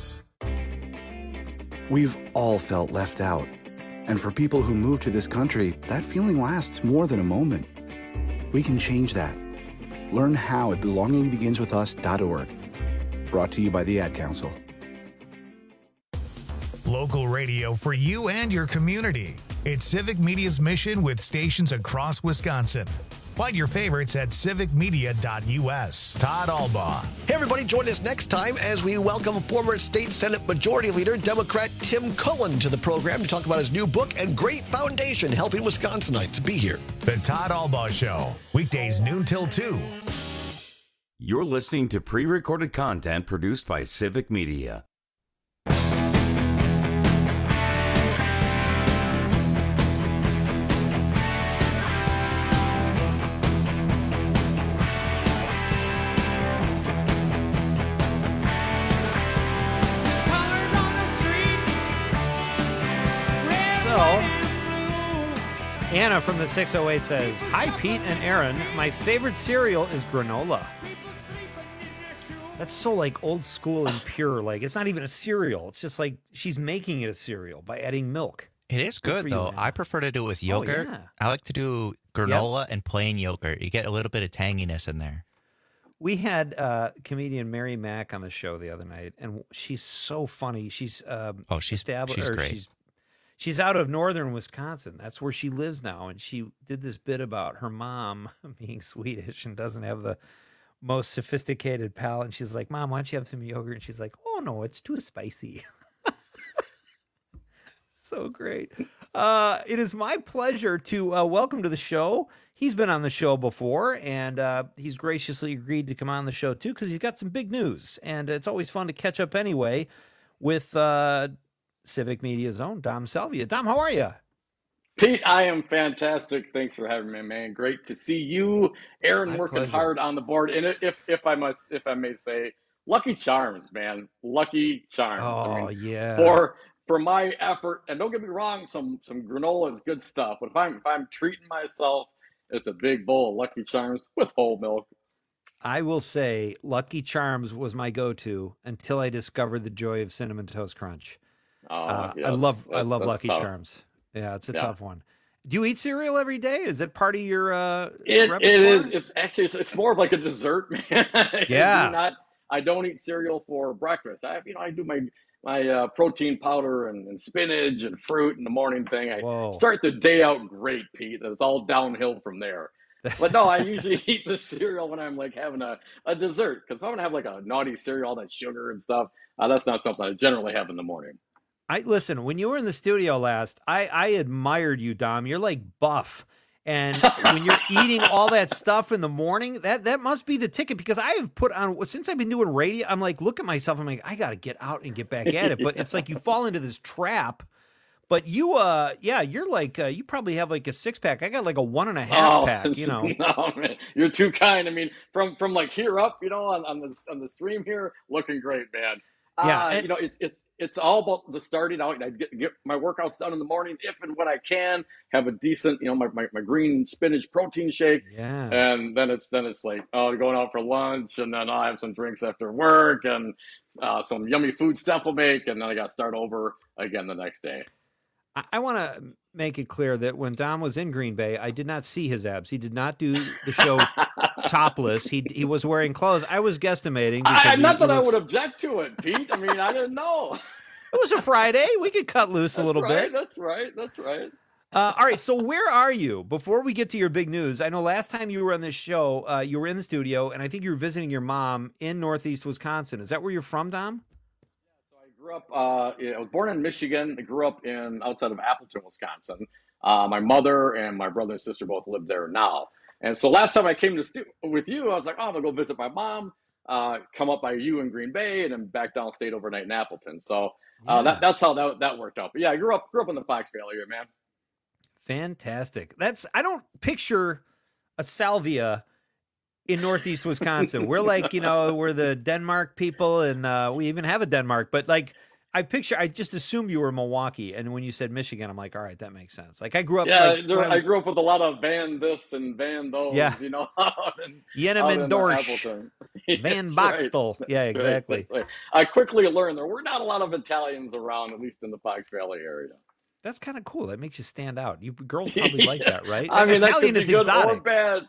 [SPEAKER 28] We've all felt left out. And for people who move to this country, that feeling lasts more than a moment. We can change that. Learn how at belongingbeginswithus.org. Brought to you by the Ad Council.
[SPEAKER 5] Local radio for you and your community. It's Civic Media's mission with stations across Wisconsin. Find your favorites at civicmedia.us. Todd Alba.
[SPEAKER 25] Hey, everybody, join us next time as we welcome former State Senate Majority Leader, Democrat Tim Cullen, to the program to talk about his new book and great foundation helping Wisconsinites. Be here.
[SPEAKER 5] The Todd Alba Show. Weekdays noon till 2.
[SPEAKER 16] You're listening to pre-recorded content produced by Civic Media.
[SPEAKER 18] Anna from the 608 says, "Hi, Pete and Aaron. My favorite cereal is granola." That's so like old school and pure. Like it's not even a cereal. It's just like she's making it a cereal by adding milk.
[SPEAKER 17] It is good though. I prefer to do it with yogurt.
[SPEAKER 18] yeah.
[SPEAKER 17] I like to do granola and plain yogurt. You get a little bit of tanginess in there.
[SPEAKER 18] We had comedian Mary Mack on the show the other night, and she's so funny. She's
[SPEAKER 17] she's great.
[SPEAKER 18] She's out of northern Wisconsin. That's where she lives now. And she did this bit about her mom being Swedish and doesn't have the most sophisticated palate. And she's like, "Mom, why don't you have some yogurt?" And she's like, "Oh, no, it's too spicy." So great. It is my pleasure to welcome to the show. He's been on the show before, and he's graciously agreed to come on the show, too, because he's got some big news. And it's always fun to catch up anyway with Civic Media's own Dom Salvia. Dom, how are you?
[SPEAKER 6] Pete, I am fantastic. Thanks for having me, man. Great to see you, Aaron,
[SPEAKER 18] My
[SPEAKER 6] working
[SPEAKER 18] pleasure.
[SPEAKER 6] hard on the board. And if I may say, Lucky Charms, man. Lucky Charms.
[SPEAKER 18] Oh, yeah.
[SPEAKER 6] For my effort, and don't get me wrong, some granola is good stuff. But if I'm treating myself, it's a big bowl of Lucky Charms with whole milk.
[SPEAKER 18] I will say Lucky Charms was my go-to until I discovered the joy of Cinnamon Toast Crunch.
[SPEAKER 6] Yes,
[SPEAKER 18] I love
[SPEAKER 6] that's
[SPEAKER 18] Lucky
[SPEAKER 6] tough.
[SPEAKER 18] Charms. Yeah, it's a tough one. Do you eat cereal every day? Is it part of your
[SPEAKER 6] It
[SPEAKER 18] repertoire?
[SPEAKER 6] is. It's more of like a dessert, man.
[SPEAKER 18] Yeah.
[SPEAKER 6] I don't eat cereal for breakfast. I do my protein powder and spinach and fruit in the morning thing. I start the day out great, Pete. It's all downhill from there. But no, I usually eat the cereal when I'm like having a dessert, because if I'm gonna have like a naughty cereal, all that sugar and stuff, that's not something I generally have in the morning.
[SPEAKER 18] Listen, when you were in the studio last, I admired you, Dom. You're like buff. And when you're eating all that stuff in the morning, that must be the ticket, because I have put on, since I've been doing radio, I'm like, look at myself, I'm like, I got to get out and get back at it. But it's like you fall into this trap. But you, you're like, you probably have like a 6-pack. I got like a 1.5 pack, you know.
[SPEAKER 6] No, man, you're too kind. I mean, from like here up, on the stream here, looking great, man.
[SPEAKER 18] Yeah,
[SPEAKER 6] it's all about the starting out. I get my workouts done in the morning, if and when I can. Have a decent, my green spinach protein shake.
[SPEAKER 18] Yeah.
[SPEAKER 6] And then it's like, going out for lunch, and then I'll have some drinks after work, and some yummy food stuff will make, and then I got to start over again the next day.
[SPEAKER 18] I want to make it clear that when Dom was in Green Bay, I did not see his abs. He did not do the show topless. He was wearing clothes. I was guesstimating.
[SPEAKER 6] Not that I would object to it, Pete. I mean, I didn't know.
[SPEAKER 18] It was a Friday. We could cut loose a little bit.
[SPEAKER 6] That's right.
[SPEAKER 18] All right. So where are you? Before we get to your big news, I know last time you were on this show, you were in the studio, and I think you were visiting your mom in Northeast Wisconsin. Is that where you're from, Dom?
[SPEAKER 6] Grew up. I was born in Michigan. I grew up outside of Appleton, Wisconsin. My mother and my brother and sister both live there now. And so last time I came with you, I was like, I'm gonna go visit my mom. Come up by you in Green Bay, and then back downstate overnight in Appleton. So that's how that worked out. But yeah, I grew up in the Fox Valley area, man.
[SPEAKER 18] Fantastic. I don't picture a salvia in Northeast Wisconsin. We're like, we're the Denmark people, and we even have a Denmark. But like, I just assumed you were Milwaukee, and when you said Michigan, I'm like, all right, that makes sense. Like, I grew up.
[SPEAKER 6] Yeah, I grew up with a lot of Van this and Van those.
[SPEAKER 18] Yeah.
[SPEAKER 6] Yeneman
[SPEAKER 18] Dorsch, Van Boxtel. Right. Yeah, exactly.
[SPEAKER 6] Right. I quickly learned there were not a lot of Italians around, at least in the Fox Valley area.
[SPEAKER 18] That's kind of cool. That makes you stand out. You girls probably like that, right?
[SPEAKER 6] I mean,
[SPEAKER 18] Italian
[SPEAKER 6] that could be
[SPEAKER 18] is
[SPEAKER 6] good
[SPEAKER 18] exotic.
[SPEAKER 6] or bad.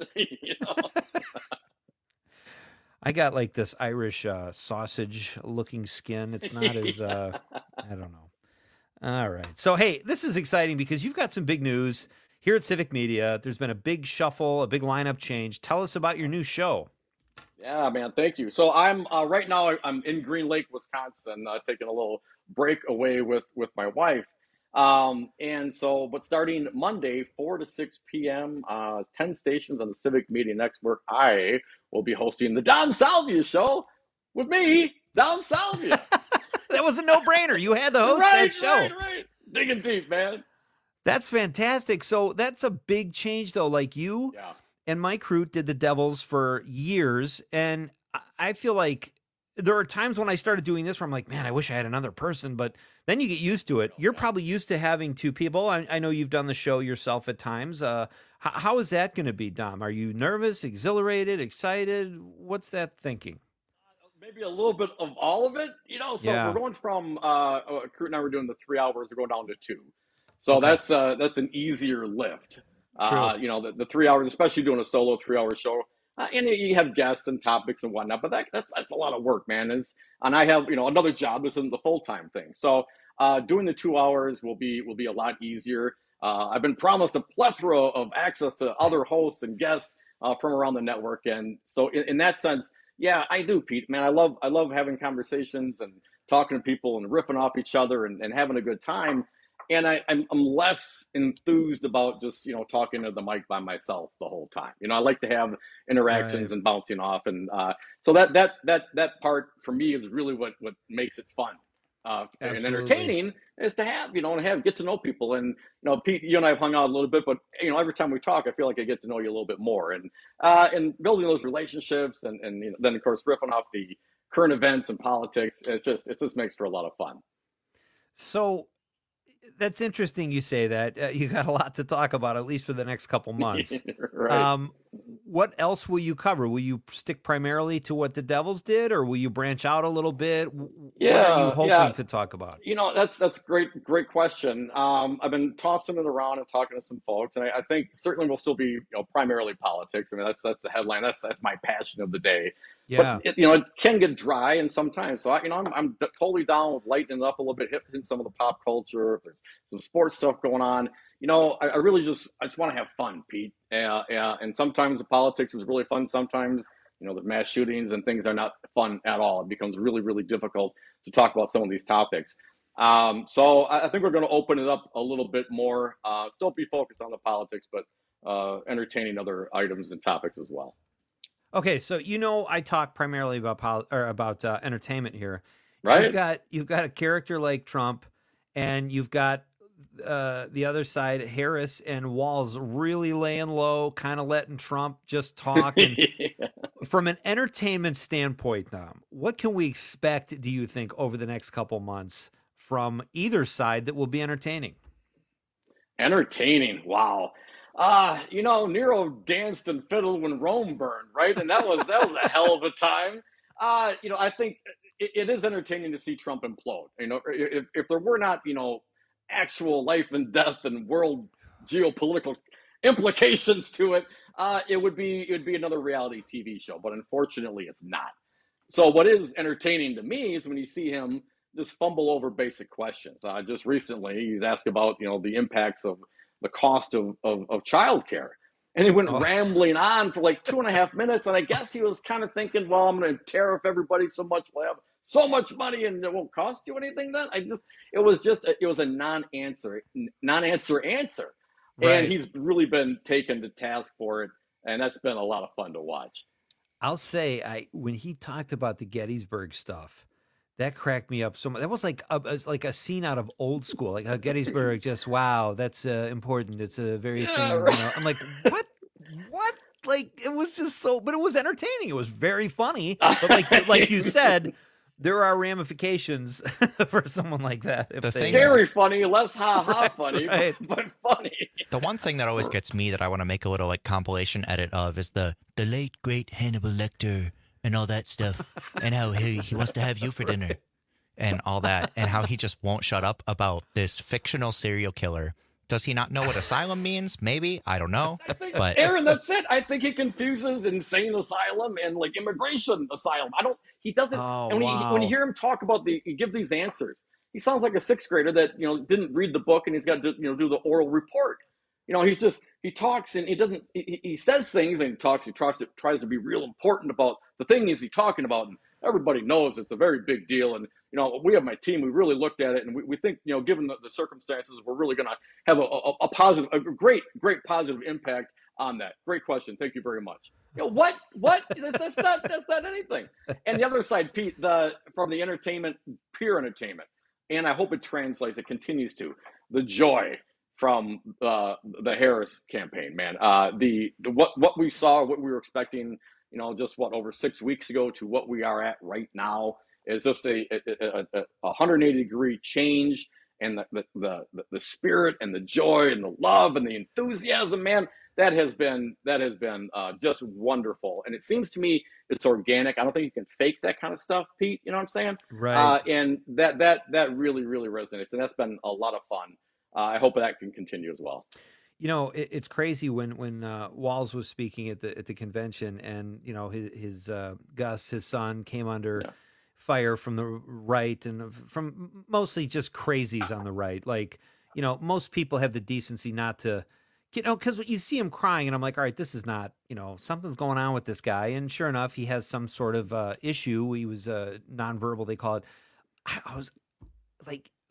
[SPEAKER 18] I got like this Irish sausage-looking skin. It's not as I don't know. All right. So hey, this is exciting because you've got some big news here at Civic Media. There's been a big shuffle, a big lineup change. Tell us about your new show.
[SPEAKER 6] Yeah, man. Thank you. So I'm right now. I'm in Green Lake, Wisconsin, taking a little break away with my wife. But starting Monday, 4 to 6 p.m., 10 stations on the Civic Media Network, I will be hosting the Dom Salvia Show with me, Dom Salvia.
[SPEAKER 18] That was a no-brainer. You had to host that show.
[SPEAKER 6] Right. Digging deep, man.
[SPEAKER 18] That's fantastic. So that's a big change, though. Like you and Mike Root did the Devils for years, and I feel like there are times when I started doing this where I'm like, man, I wish I had another person, but then you get used to it. You're probably used to having two people. I know you've done the show yourself at times. How is that going to be, Dom? Are you nervous, exhilarated, excited? What's that thinking?
[SPEAKER 6] Maybe a little bit of all of it, So we're going from Kurt and I were doing the 3 hours, we're going down to 2. So that's an easier lift. The 3 hours, especially doing a solo 3-hour show. And you have guests and topics and whatnot, but that's a lot of work, man. And I have another job. This isn't the full-time thing, so doing the 2 hours will be a lot easier. I've been promised a plethora of access to other hosts and guests from around the network, and so in that sense, yeah, I do, Pete. Man, I love having conversations and talking to people and riffing off each other and having a good time. I'm less enthused about just, talking to the mic by myself the whole time. I like to have interactions and bouncing off. And so that part for me is really what makes it fun. And entertaining is to have, get to know people. And, Pete, you and I have hung out a little bit, but, every time we talk, I feel like I get to know you a little bit more. And building those relationships and then, of course, riffing off the current events and politics, it just makes for a lot of fun.
[SPEAKER 18] So that's interesting you say that. You got a lot to talk about, at least for the next couple months.
[SPEAKER 6] Right.
[SPEAKER 18] What else will you cover? Will you stick primarily to what the Devils did, or will you branch out a little bit? What are you hoping to talk about?
[SPEAKER 6] That's a great question. I've been tossing it around and talking to some folks, and I think certainly we'll still be primarily politics. I mean, that's the headline. That's my passion of the day.
[SPEAKER 18] Yeah.
[SPEAKER 6] But it can get dry, and sometimes. So I'm totally down with lightening it up a little bit, hitting some of the pop culture. If there's some sports stuff going on, I really just want to have fun, Pete. And sometimes the politics is really fun. Sometimes the mass shootings and things are not fun at all. It becomes really, really difficult to talk about some of these topics. So I think we're going to open it up a little bit more. Still be focused on the politics, but entertaining other items and topics as well.
[SPEAKER 18] Okay, so I talk primarily about entertainment here.
[SPEAKER 6] Right.
[SPEAKER 18] You've got a character like Trump, and you've got the other side, Harris and Walz, really laying low, kind of letting Trump just talk. And from an entertainment standpoint, Dom, what can we expect, do you think, over the next couple months from either side that will be entertaining?
[SPEAKER 6] Entertaining, wow. Nero danced and fiddled when Rome burned, right? And that was a hell of a time. I think it is entertaining to see Trump implode. If there were not, actual life and death and world geopolitical implications to it, it would be another reality TV show. But unfortunately, it's not. So what is entertaining to me is when you see him just fumble over basic questions. Just recently, he's asked about the impacts of the cost of childcare. And he went rambling on for like 2.5 minutes. And I guess he was kind of thinking, well, I'm going to tariff everybody so much. We'll have so much money and it won't cost you anything then. It was a non-answer answer. Right. And he's really been taken to task for it. And that's been a lot of fun to watch.
[SPEAKER 18] I'll say, when he talked about the Gettysburg stuff, that cracked me up so much. That was like a scene out of Old School, like how Gettysburg just, wow, that's important. It's a very thing.
[SPEAKER 6] Right.
[SPEAKER 18] I'm like, what? Like, it was just but it was entertaining. It was very funny. But like you said, there are ramifications for someone like that.
[SPEAKER 6] Very funny, less ha-ha funny,
[SPEAKER 18] right.
[SPEAKER 6] but funny.
[SPEAKER 17] The one thing that always gets me that I want to make a little compilation edit of is the late, great Hannibal Lecter and all that stuff, and how he wants to have you for dinner and all that, and how he just won't shut up about this fictional serial killer. Does he not know what asylum means? Maybe. I don't know. But
[SPEAKER 6] Aaron, that's it. I think he confuses insane asylum and like immigration asylum. He doesn't. And when you hear him talk about he give these answers, he sounds like a sixth grader that, didn't read the book and he's got to, do the oral report. He talks and he says things and he tries to be real important about the thing he's talking about. And everybody knows it's a very big deal. And, we have my team, we really looked at it and we think, given the circumstances, we're really going to have a great positive impact on that. Great question. Thank you very much. What? That's not anything. And the other side, Pete, from the entertainment, pure entertainment. And I hope it translates, it continues to, the joy from the Harris campaign, man. What we saw, what we were expecting, just over 6 weeks ago to what we are at right now is just a 180-degree change, and the spirit and the joy and the love and the enthusiasm, man. That has been just wonderful, and it seems to me it's organic. I don't think you can fake that kind of stuff, Pete. You know what I'm saying?
[SPEAKER 18] Right.
[SPEAKER 6] And that really, really resonates, and that's been a lot of fun. I hope that can continue as well.
[SPEAKER 18] It's crazy when Walz was speaking at the convention, and his Gus, his son, came under fire from the right and from mostly just crazies on the right. Like, most people have the decency not to, because you see him crying, and I'm like, all right, this is not, something's going on with this guy. And sure enough, he has some sort of issue. He was nonverbal, they call it. I was like,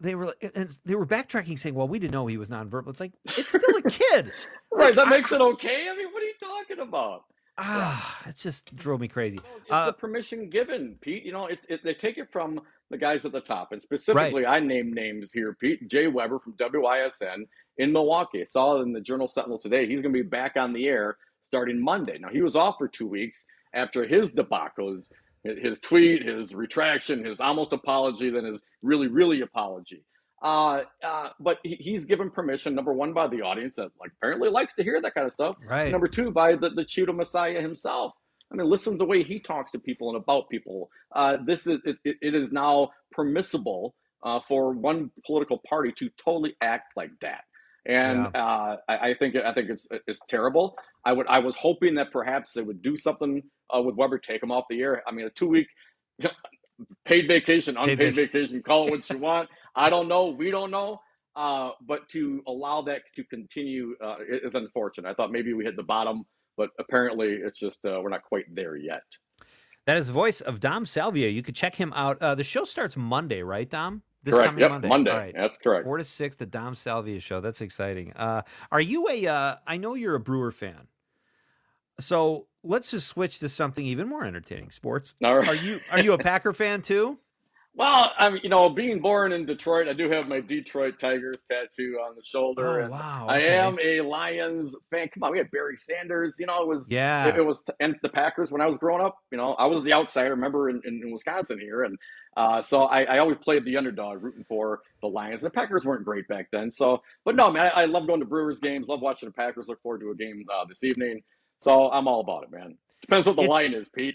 [SPEAKER 18] they were backtracking, saying, "Well, we didn't know he was nonverbal." It's like it's still a kid,
[SPEAKER 6] right? That makes it okay. I mean, what are you talking about?
[SPEAKER 18] It just drove me crazy.
[SPEAKER 6] It's the permission given, Pete. You know, they take it from the guys at the top, and specifically, I name names here, Pete. Jay Weber from WISN in Milwaukee. I saw in the Journal Sentinel today. He's going to be back on the air starting Monday. Now, he was off for 2 weeks after his debacles, his tweet, his retraction, his almost apology, then his really, really apology. But he's given permission, number one, by the audience that apparently likes to hear that kind of stuff.
[SPEAKER 18] Right.
[SPEAKER 6] Number two, by the Cheeto Messiah himself. I mean, listen to the way he talks to people and about people. It is now permissible for one political party to totally act like that. And I think it's terrible. I was hoping that perhaps they would do something with Weber, take him off the air. I mean, a 2-week paid vacation, unpaid vacation, call it what you want. I don't know. We don't know. But to allow that to continue is unfortunate. I thought maybe we hit the bottom, but apparently it's just we're not quite there yet.
[SPEAKER 18] That is the voice of Dom Salvia. You could check him out. The show starts Monday, right, Dom? This
[SPEAKER 6] correct.
[SPEAKER 18] Coming
[SPEAKER 6] Yep, Monday. All right. That's correct.
[SPEAKER 18] 4 to 6, the Dom Salvia show. That's exciting. Are you I know you're a Brewer fan. So let's just switch to something even more entertaining. Sports.
[SPEAKER 6] All right.
[SPEAKER 18] Are you a Packer fan too?
[SPEAKER 6] Well, being born in Detroit, I do have my Detroit Tigers tattoo on the shoulder.
[SPEAKER 18] Oh, wow. Okay.
[SPEAKER 6] I am a Lions fan. Come on, we had Barry Sanders. It was and the Packers when I was growing up. I was the outsider. Remember in Wisconsin here, and so I always played the underdog, rooting for the Lions. The Packers weren't great back then. But no, man, I love going to Brewers games. Love watching the Packers. Look forward to a game this evening. So I'm all about it, man. Depends what the line is, Pete.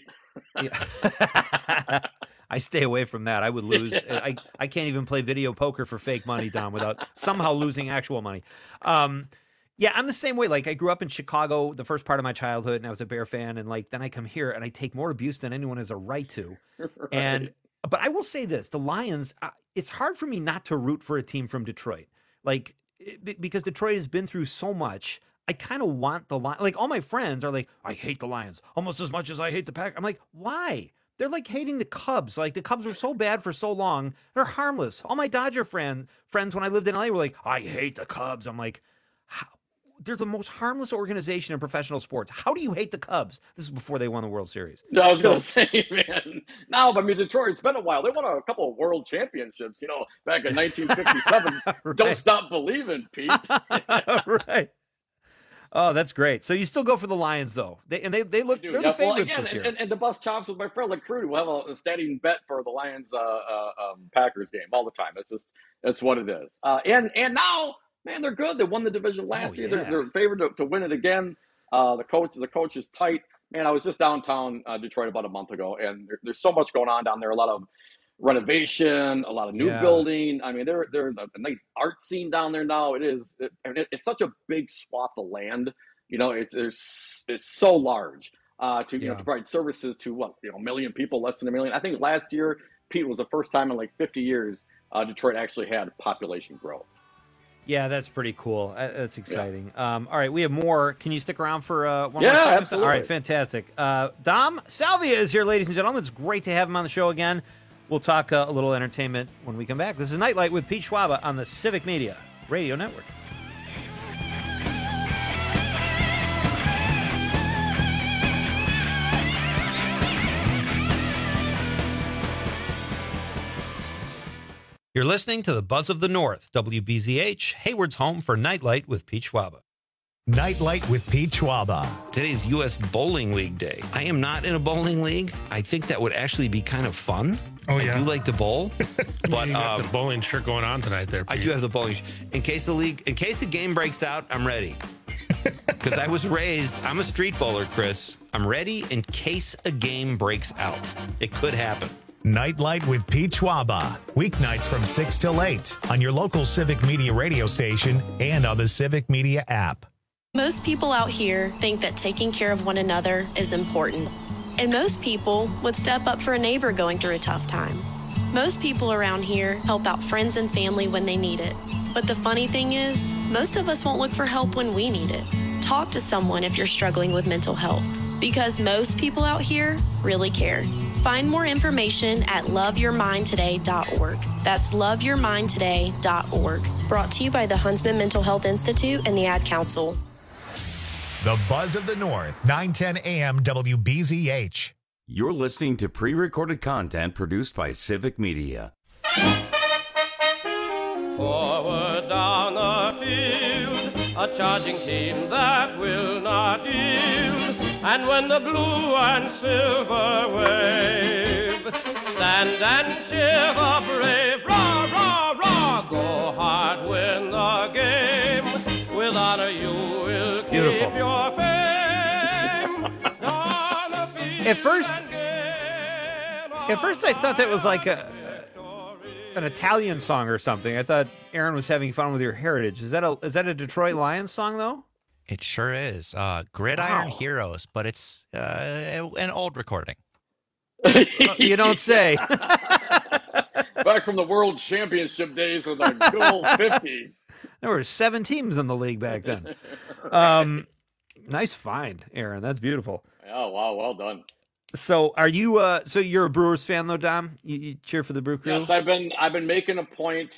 [SPEAKER 18] I stay away from that. I would lose. I can't even play video poker for fake money, Dom, without somehow losing actual money. I'm the same way. I grew up in Chicago the first part of my childhood, and I was a Bear fan. And then I come here and I take more abuse than anyone has a right to. Right. But I will say this: the Lions. It's hard for me not to root for a team from Detroit, because Detroit has been through so much. I kind of want the Lions. All my friends are like, I hate the Lions almost as much as I hate the Packers. I'm like, why? They're like hating the Cubs. The Cubs were so bad for so long. They're harmless. All my Dodger friends when I lived in LA were like, I hate the Cubs. I'm like, they're the most harmless organization in professional sports. How do you hate the Cubs? This is before they won the World Series.
[SPEAKER 6] No, I was going to say, man. No, but Detroit, it's been a while. They won a couple of world championships, back in 1957. Right. Don't stop believing, Pete.
[SPEAKER 18] Right. Oh, that's great. So you still go for the Lions, though. They're the favorites this year.
[SPEAKER 6] And to bust chops with my friend Crudy, we'll have a standing bet for the Lions Packers game all the time. That's what it is. And now, man, they're good. They won the division last year. They're favored to win it again. The coach is tight. Man, I was just downtown Detroit about a month ago, and there's so much going on down there. A lot of renovation, a lot of new building. I mean, there's a nice art scene down there now. It's such a big swath of land. It's so large to provide services to a million people, less than a million. I think last year, Pete, was the first time in 50 years Detroit actually had population growth.
[SPEAKER 18] Yeah, that's pretty cool. That's exciting. Yeah. All right, we have more. Can you stick around for one more?
[SPEAKER 6] Yeah, absolutely.
[SPEAKER 18] All right, fantastic. Dom Salvia is here, ladies and gentlemen. It's great to have him on the show again. We'll talk a little entertainment when we come back. This is Nightlight with Pete Schwaba on the Civic Media Radio Network. You're listening to the Buzz of the North, WBZH, Hayward's home for Nightlight with Pete Schwaba.
[SPEAKER 5] Nightlight with Pete Schwaba.
[SPEAKER 26] Today's U.S. Bowling League Day. I am not in a bowling league. I think that would actually be kind of fun.
[SPEAKER 7] Oh, yeah.
[SPEAKER 26] I do like to bowl. But
[SPEAKER 7] you got the bowling shirt going on tonight there, Pete.
[SPEAKER 26] I do have the bowling shirt. In case the game breaks out, I'm ready. Because I was raised, I'm a street bowler, Chris. I'm ready in case a game breaks out. It could happen.
[SPEAKER 5] Nightlight with Pete Schwaba. Weeknights from 6 till 8 on your local Civic Media radio station and on the Civic Media app.
[SPEAKER 8] Most people out here think that taking care of one another is important. And most people would step up for a neighbor going through a tough time. Most people around here help out friends and family when they need it. But the funny thing is, most of us won't look for help when we need it. Talk to someone if you're struggling with mental health, because most people out here really care. Find more information at loveyourmindtoday.org. That's loveyourmindtoday.org. Brought to you by the Huntsman Mental Health Institute and the Ad Council.
[SPEAKER 5] The Buzz of the North, 910 AM WBZH.
[SPEAKER 16] You're listening to pre-recorded content produced by Civic Media.
[SPEAKER 11] Forward down the field, a charging team that will not yield. And when the blue and silver wave, stand and cheer the brave. Rah, rah, rah, go hard, win the game. With honor you will keep your fame.
[SPEAKER 18] At first I thought that was like an Italian song or something. I thought Aaron was having fun with your heritage. Is that a Detroit Lions song though?
[SPEAKER 17] It sure is. Gridiron Heroes, but it's an old recording.
[SPEAKER 18] You don't say.
[SPEAKER 6] Back from the World Championship days of the good old 50s.
[SPEAKER 18] There were 7 teams in the league back then. Nice find, Aaron. That's beautiful.
[SPEAKER 6] Oh, wow. Well done.
[SPEAKER 18] So are you, so you're a Brewers fan though, Dom? You cheer for the Brew Crew?
[SPEAKER 6] Yes, I've been making a point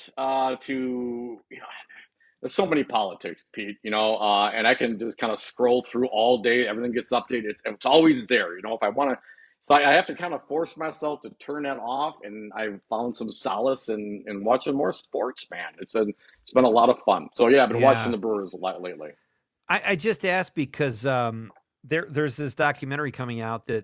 [SPEAKER 6] to, there's so many politics, Pete, and I can just kind of scroll through all day. Everything gets updated. It's always there, if I want to. So I have to kind of force myself to turn that off, and I've found some solace in watching more sports, man. It's been a lot of fun. So, yeah, I've been watching the Brewers a lot lately.
[SPEAKER 18] I just asked because there's this documentary coming out that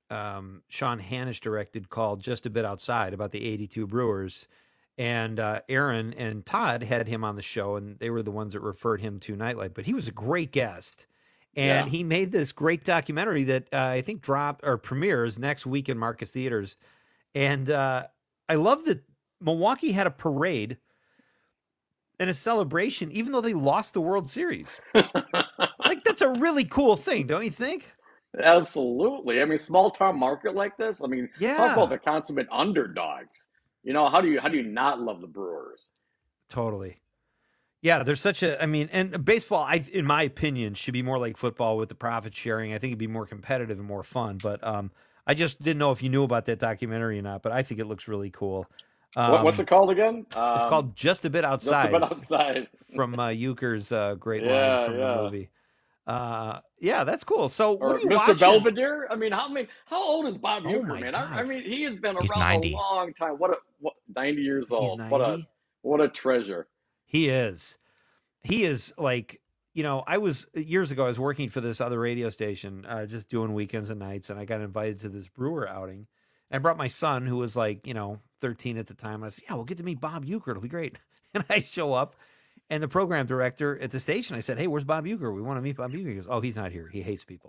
[SPEAKER 18] Sean Hanisch directed called Just a Bit Outside about the 82 Brewers. And Aaron and Todd had him on the show, and they were the ones that referred him to Nightlight. But he was a great guest. And he made this great documentary that I think premieres next week in Marcus Theaters. And I love that Milwaukee had a parade and a celebration, even though they lost the World Series. Like, that's a really cool thing, don't you think?
[SPEAKER 6] Absolutely. I mean, small town market like this. I mean, talk about the consummate underdogs. How do you not love the Brewers?
[SPEAKER 18] Totally. Yeah, there's such a, and baseball, in my opinion, should be more like football with the profit sharing. I think it'd be more competitive and more fun. But I just didn't know if you knew about that documentary or not, but I think it looks really cool.
[SPEAKER 6] What's it called again?
[SPEAKER 18] It's called Just a Bit Outside.
[SPEAKER 6] Just a Bit Outside.
[SPEAKER 18] From Euchre's great line from the movie. Yeah, that's cool. So, what are you
[SPEAKER 6] Mr.
[SPEAKER 18] watching?
[SPEAKER 6] Belvedere? How old is Bob Uecker, man?
[SPEAKER 18] God.
[SPEAKER 6] He has been
[SPEAKER 17] He's
[SPEAKER 6] around
[SPEAKER 17] 90.
[SPEAKER 6] a long time. What 90 years old.
[SPEAKER 18] He's 90?
[SPEAKER 6] What a treasure.
[SPEAKER 18] He is. He is like, years ago, I was working for this other radio station, just doing weekends and nights, and I got invited to this brewer outing. And I brought my son, who was 13 at the time. And I said, we'll get to meet Bob Uecker. It'll be great. And I show up, and the program director at the station, I said, hey, where's Bob Uecker? We want to meet Bob Uecker. He goes, oh, he's not here. He hates people.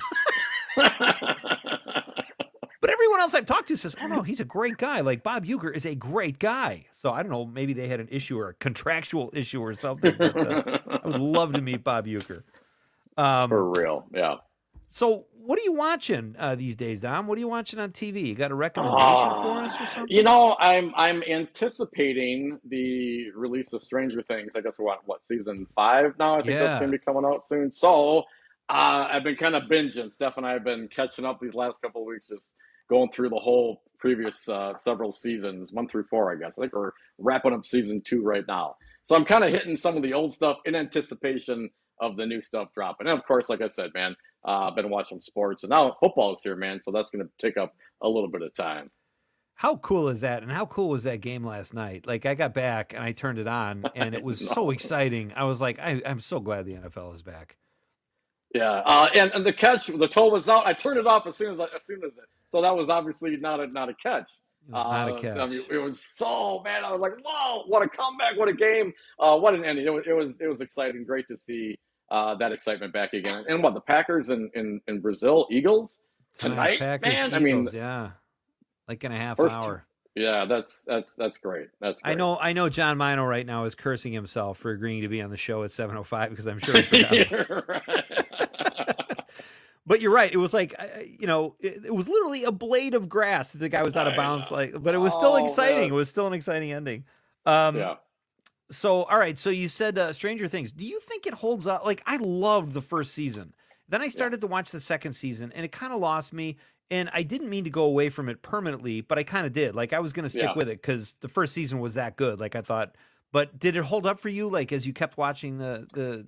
[SPEAKER 18] But everyone else I've talked to says, oh, no, he's a great guy. Like, Bob Uecker is a great guy. So I don't know, maybe they had an issue or a contractual issue or something. But, I would love to meet Bob Uecker.
[SPEAKER 6] For real, yeah.
[SPEAKER 18] So what are you watching these days, Dom? What are you watching on TV? You got a recommendation for us or something?
[SPEAKER 6] I'm anticipating the release of Stranger Things. I guess we're on, season 5 now? I think that's going to be coming out soon. So I've been kind of binging. Steph and I have been catching up these last couple of weeks, just going through the whole previous several seasons, 1 through 4, I guess. I think we're wrapping up season 2 right now. So I'm kind of hitting some of the old stuff in anticipation of the new stuff dropping. And of course, like I said, man, I've been watching sports, and now football is here, man. So that's going to take up a little bit of time.
[SPEAKER 18] How cool is that? And how cool was that game last night? Like, I got back and I turned it on, and it was so exciting. I was like, I'm so glad the NFL is back.
[SPEAKER 6] Yeah, and the catch, the toe was out. I turned it off as soon as it. So that was obviously not a catch.
[SPEAKER 18] It was not a catch.
[SPEAKER 6] I mean, it was so, man. I was like, whoa, what a comeback, what a game, what an ending. It was exciting, great to see that excitement back again. And the Packers in Brazil, Eagles tonight,
[SPEAKER 18] Packers,
[SPEAKER 6] man.
[SPEAKER 18] Eagles, like in a half hour.
[SPEAKER 6] Yeah, that's great. That's great.
[SPEAKER 18] I know John Mino right now is cursing himself for agreeing to be on the show at 7:05 because I'm sure he forgot. But you're right. It was like, it was literally a blade of grass that the guy was out of bounds. But it was still exciting. Man. It was still an exciting ending.
[SPEAKER 6] Yeah.
[SPEAKER 18] So, all right. So you said Stranger Things. Do you think it holds up? Like, I loved the first season. Then I started to watch the second season, and it kind of lost me. And I didn't mean to go away from it permanently, but I kind of did. Like, I was going to stick with it because the first season was that good. Like, I thought. But did it hold up for you? Like, as you kept watching the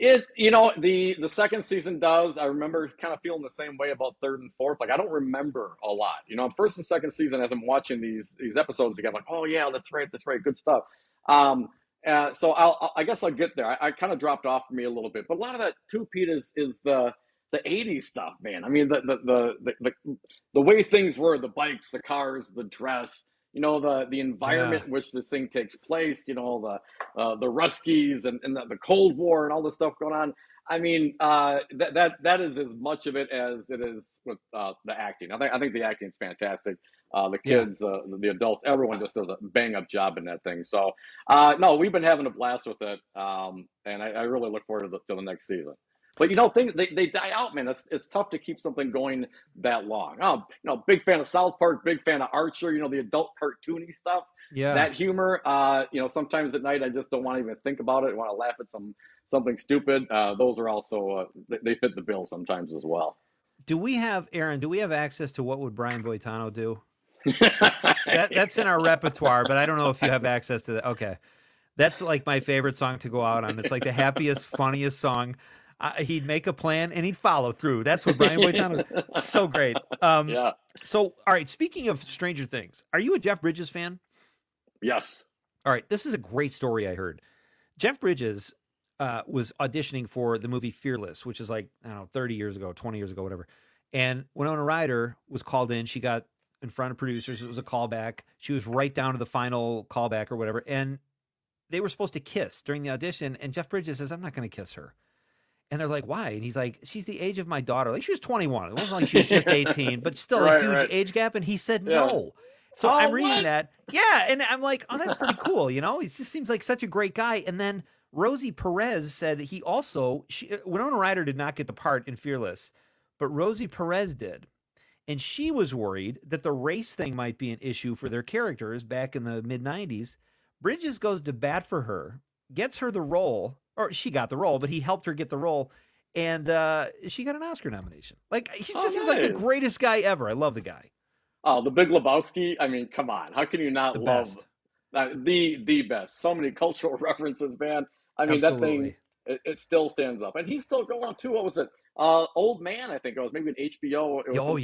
[SPEAKER 6] the second season does. I remember kind of feeling the same way about third and fourth. Like, I don't remember a lot. First and second season, as I'm watching these episodes again, I'm like, oh yeah, that's right, good stuff. So I guess I'll get there. I kind of dropped off for me a little bit, but a lot of that too, Pete, is the 80s stuff, man. I mean, the way things were, the bikes, the cars, the dress, the environment in which this thing takes place, the Ruskies and the Cold War and all this stuff going on. I mean, that is as much of it as it is with the acting. I think the acting is fantastic. The kids, the adults, everyone just does a bang up job in that thing. So, no, we've been having a blast with it, and I really look forward to the next season. But things they die out, man. It's tough to keep something going that long. Big fan of South Park, big fan of Archer. The adult cartoony stuff. Yeah, that humor. Sometimes at night I just don't want to even think about it. I want to laugh at something stupid. Those are also they fit the bill sometimes as well.
[SPEAKER 18] Do we have access to What Would Brian Boitano Do? That's in our repertoire, but I don't know if you have access to that. Okay, that's like my favorite song to go out on. It's like the happiest, funniest song. He'd make a plan and he'd follow through. That's what Brian Boitano. So great. Yeah. So, all right. Speaking of Stranger Things, are you a Jeff Bridges fan?
[SPEAKER 6] Yes.
[SPEAKER 18] All right. This is a great story I heard. Jeff Bridges was auditioning for the movie Fearless, which is like, 30 years ago, 20 years ago, whatever. And Winona Ryder was called in. She got in front of producers. It was a callback. She was right down to the final callback or whatever. And they were supposed to kiss during the audition. And Jeff Bridges says, I'm not going to kiss her. And they're like, why? And he's like, she's the age of my daughter. Like, she was 21. It wasn't like she was just 18, but still a huge age gap. And he said no. So I'm reading that. Yeah. And I'm like, oh, that's pretty cool. He just seems like such a great guy. And then Rosie Perez said Winona Ryder did not get the part in Fearless, but Rosie Perez did. And she was worried that the race thing might be an issue for their characters back in the mid-90s. Bridges goes to bat for her, gets her the role. Or she got the role, but he helped her get the role, and she got an Oscar nomination. Like, he just seems like the greatest guy ever. I love the guy.
[SPEAKER 6] Oh, The Big Lebowski. I mean, come on. How can you not love the best? So many cultural references, man. I mean, Absolutely. That thing, it still stands up. And he's still going, too. What was it? Old Man, I think it was. Maybe an HBO.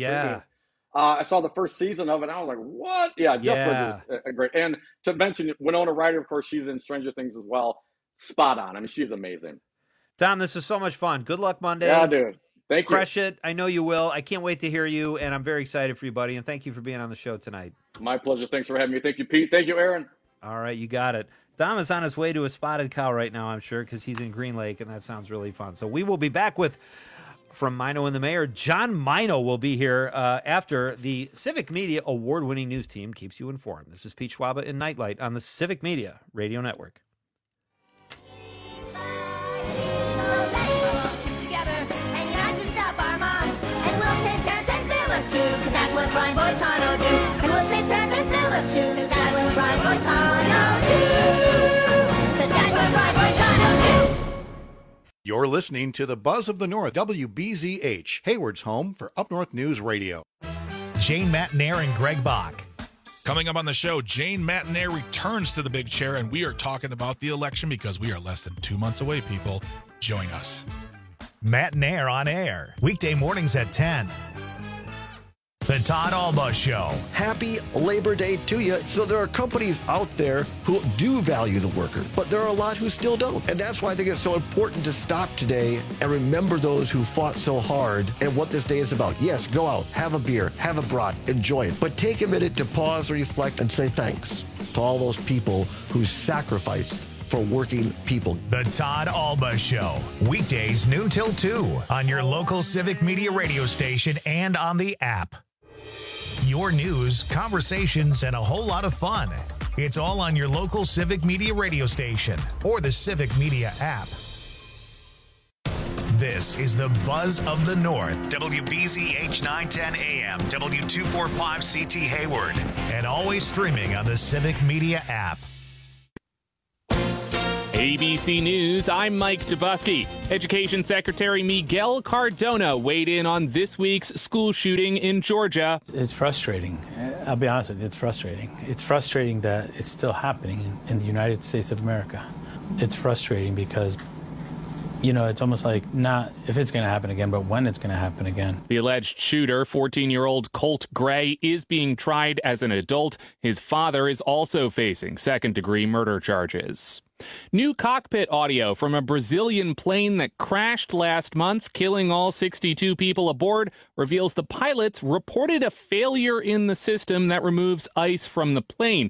[SPEAKER 6] I saw the first season of it, and I was like, what? Yeah, Jeff Bridges is great. And to mention Winona Ryder, of course, she's in Stranger Things as well. Spot on. I mean, she's amazing.
[SPEAKER 18] Tom, this is so much fun. Good luck Monday.
[SPEAKER 6] Yeah, dude. Thank you.
[SPEAKER 18] Crush it. I know you will. I can't wait to hear you, and I'm very excited for you, buddy, and thank you for being on the show tonight.
[SPEAKER 6] My pleasure. Thanks for having me. Thank you, Pete. Thank you, Aaron.
[SPEAKER 18] All right, you got it. Tom is on his way to a spotted cow right now, I'm sure, because he's in Green Lake, and that sounds really fun. So we will be back with, from Mino and the Mayor, John Mino will be here after the Civic Media award-winning news team keeps you informed. This is Pete Schwaba in Nightlight on the Civic Media Radio Network.
[SPEAKER 12] Brian Boitano do, and we'll save Terrence and Phillip too, 'cause that's what Brian Boitano do, 'cause that's what Brian Boitano do.
[SPEAKER 13] You're listening to the Buzz of the North, WBZH, Hayward's home for Up North News Radio.
[SPEAKER 5] Jane Matenaer and Greg Bach.
[SPEAKER 14] Coming up on the show, Jane Matenaer returns to the big chair, and we are talking about the election because we are less than 2 months away, people. Join us.
[SPEAKER 5] Matenaer on air, weekday mornings at 10. The Todd Alba Show.
[SPEAKER 25] Happy Labor Day to you. So there are companies out there who do value the worker, but there are a lot who still don't. And that's why I think it's so important to stop today and remember those who fought so hard and what this day is about. Yes, go out, have a beer, have a brat, enjoy it. But take a minute to pause, reflect, and say thanks to all those people who sacrificed for working people.
[SPEAKER 5] The Todd Alba Show. Weekdays noon till 2 on your local Civic Media radio station and on the app. Your news, conversations, and a whole lot of fun. It's all on your local Civic Media radio station or the Civic Media app. This is the Buzz of the North, WBZH 910 AM, W245 CT Hayward, and always streaming on the Civic Media app.
[SPEAKER 24] ABC News, I'm Mike Tobuski. Education Secretary Miguel Cardona weighed in on this week's school shooting in Georgia.
[SPEAKER 1] It's frustrating. I'll be honest with you, it's frustrating. It's frustrating that it's still happening in the United States of America. It's frustrating because, it's almost like not if it's going to happen again, but when it's going to happen again.
[SPEAKER 24] The alleged shooter, 14-year-old Colt Gray, is being tried as an adult. His father is also facing second-degree murder charges. New cockpit audio from a Brazilian plane that crashed last month, killing all 62 people aboard, reveals the pilots reported a failure in the system that removes ice from the plane.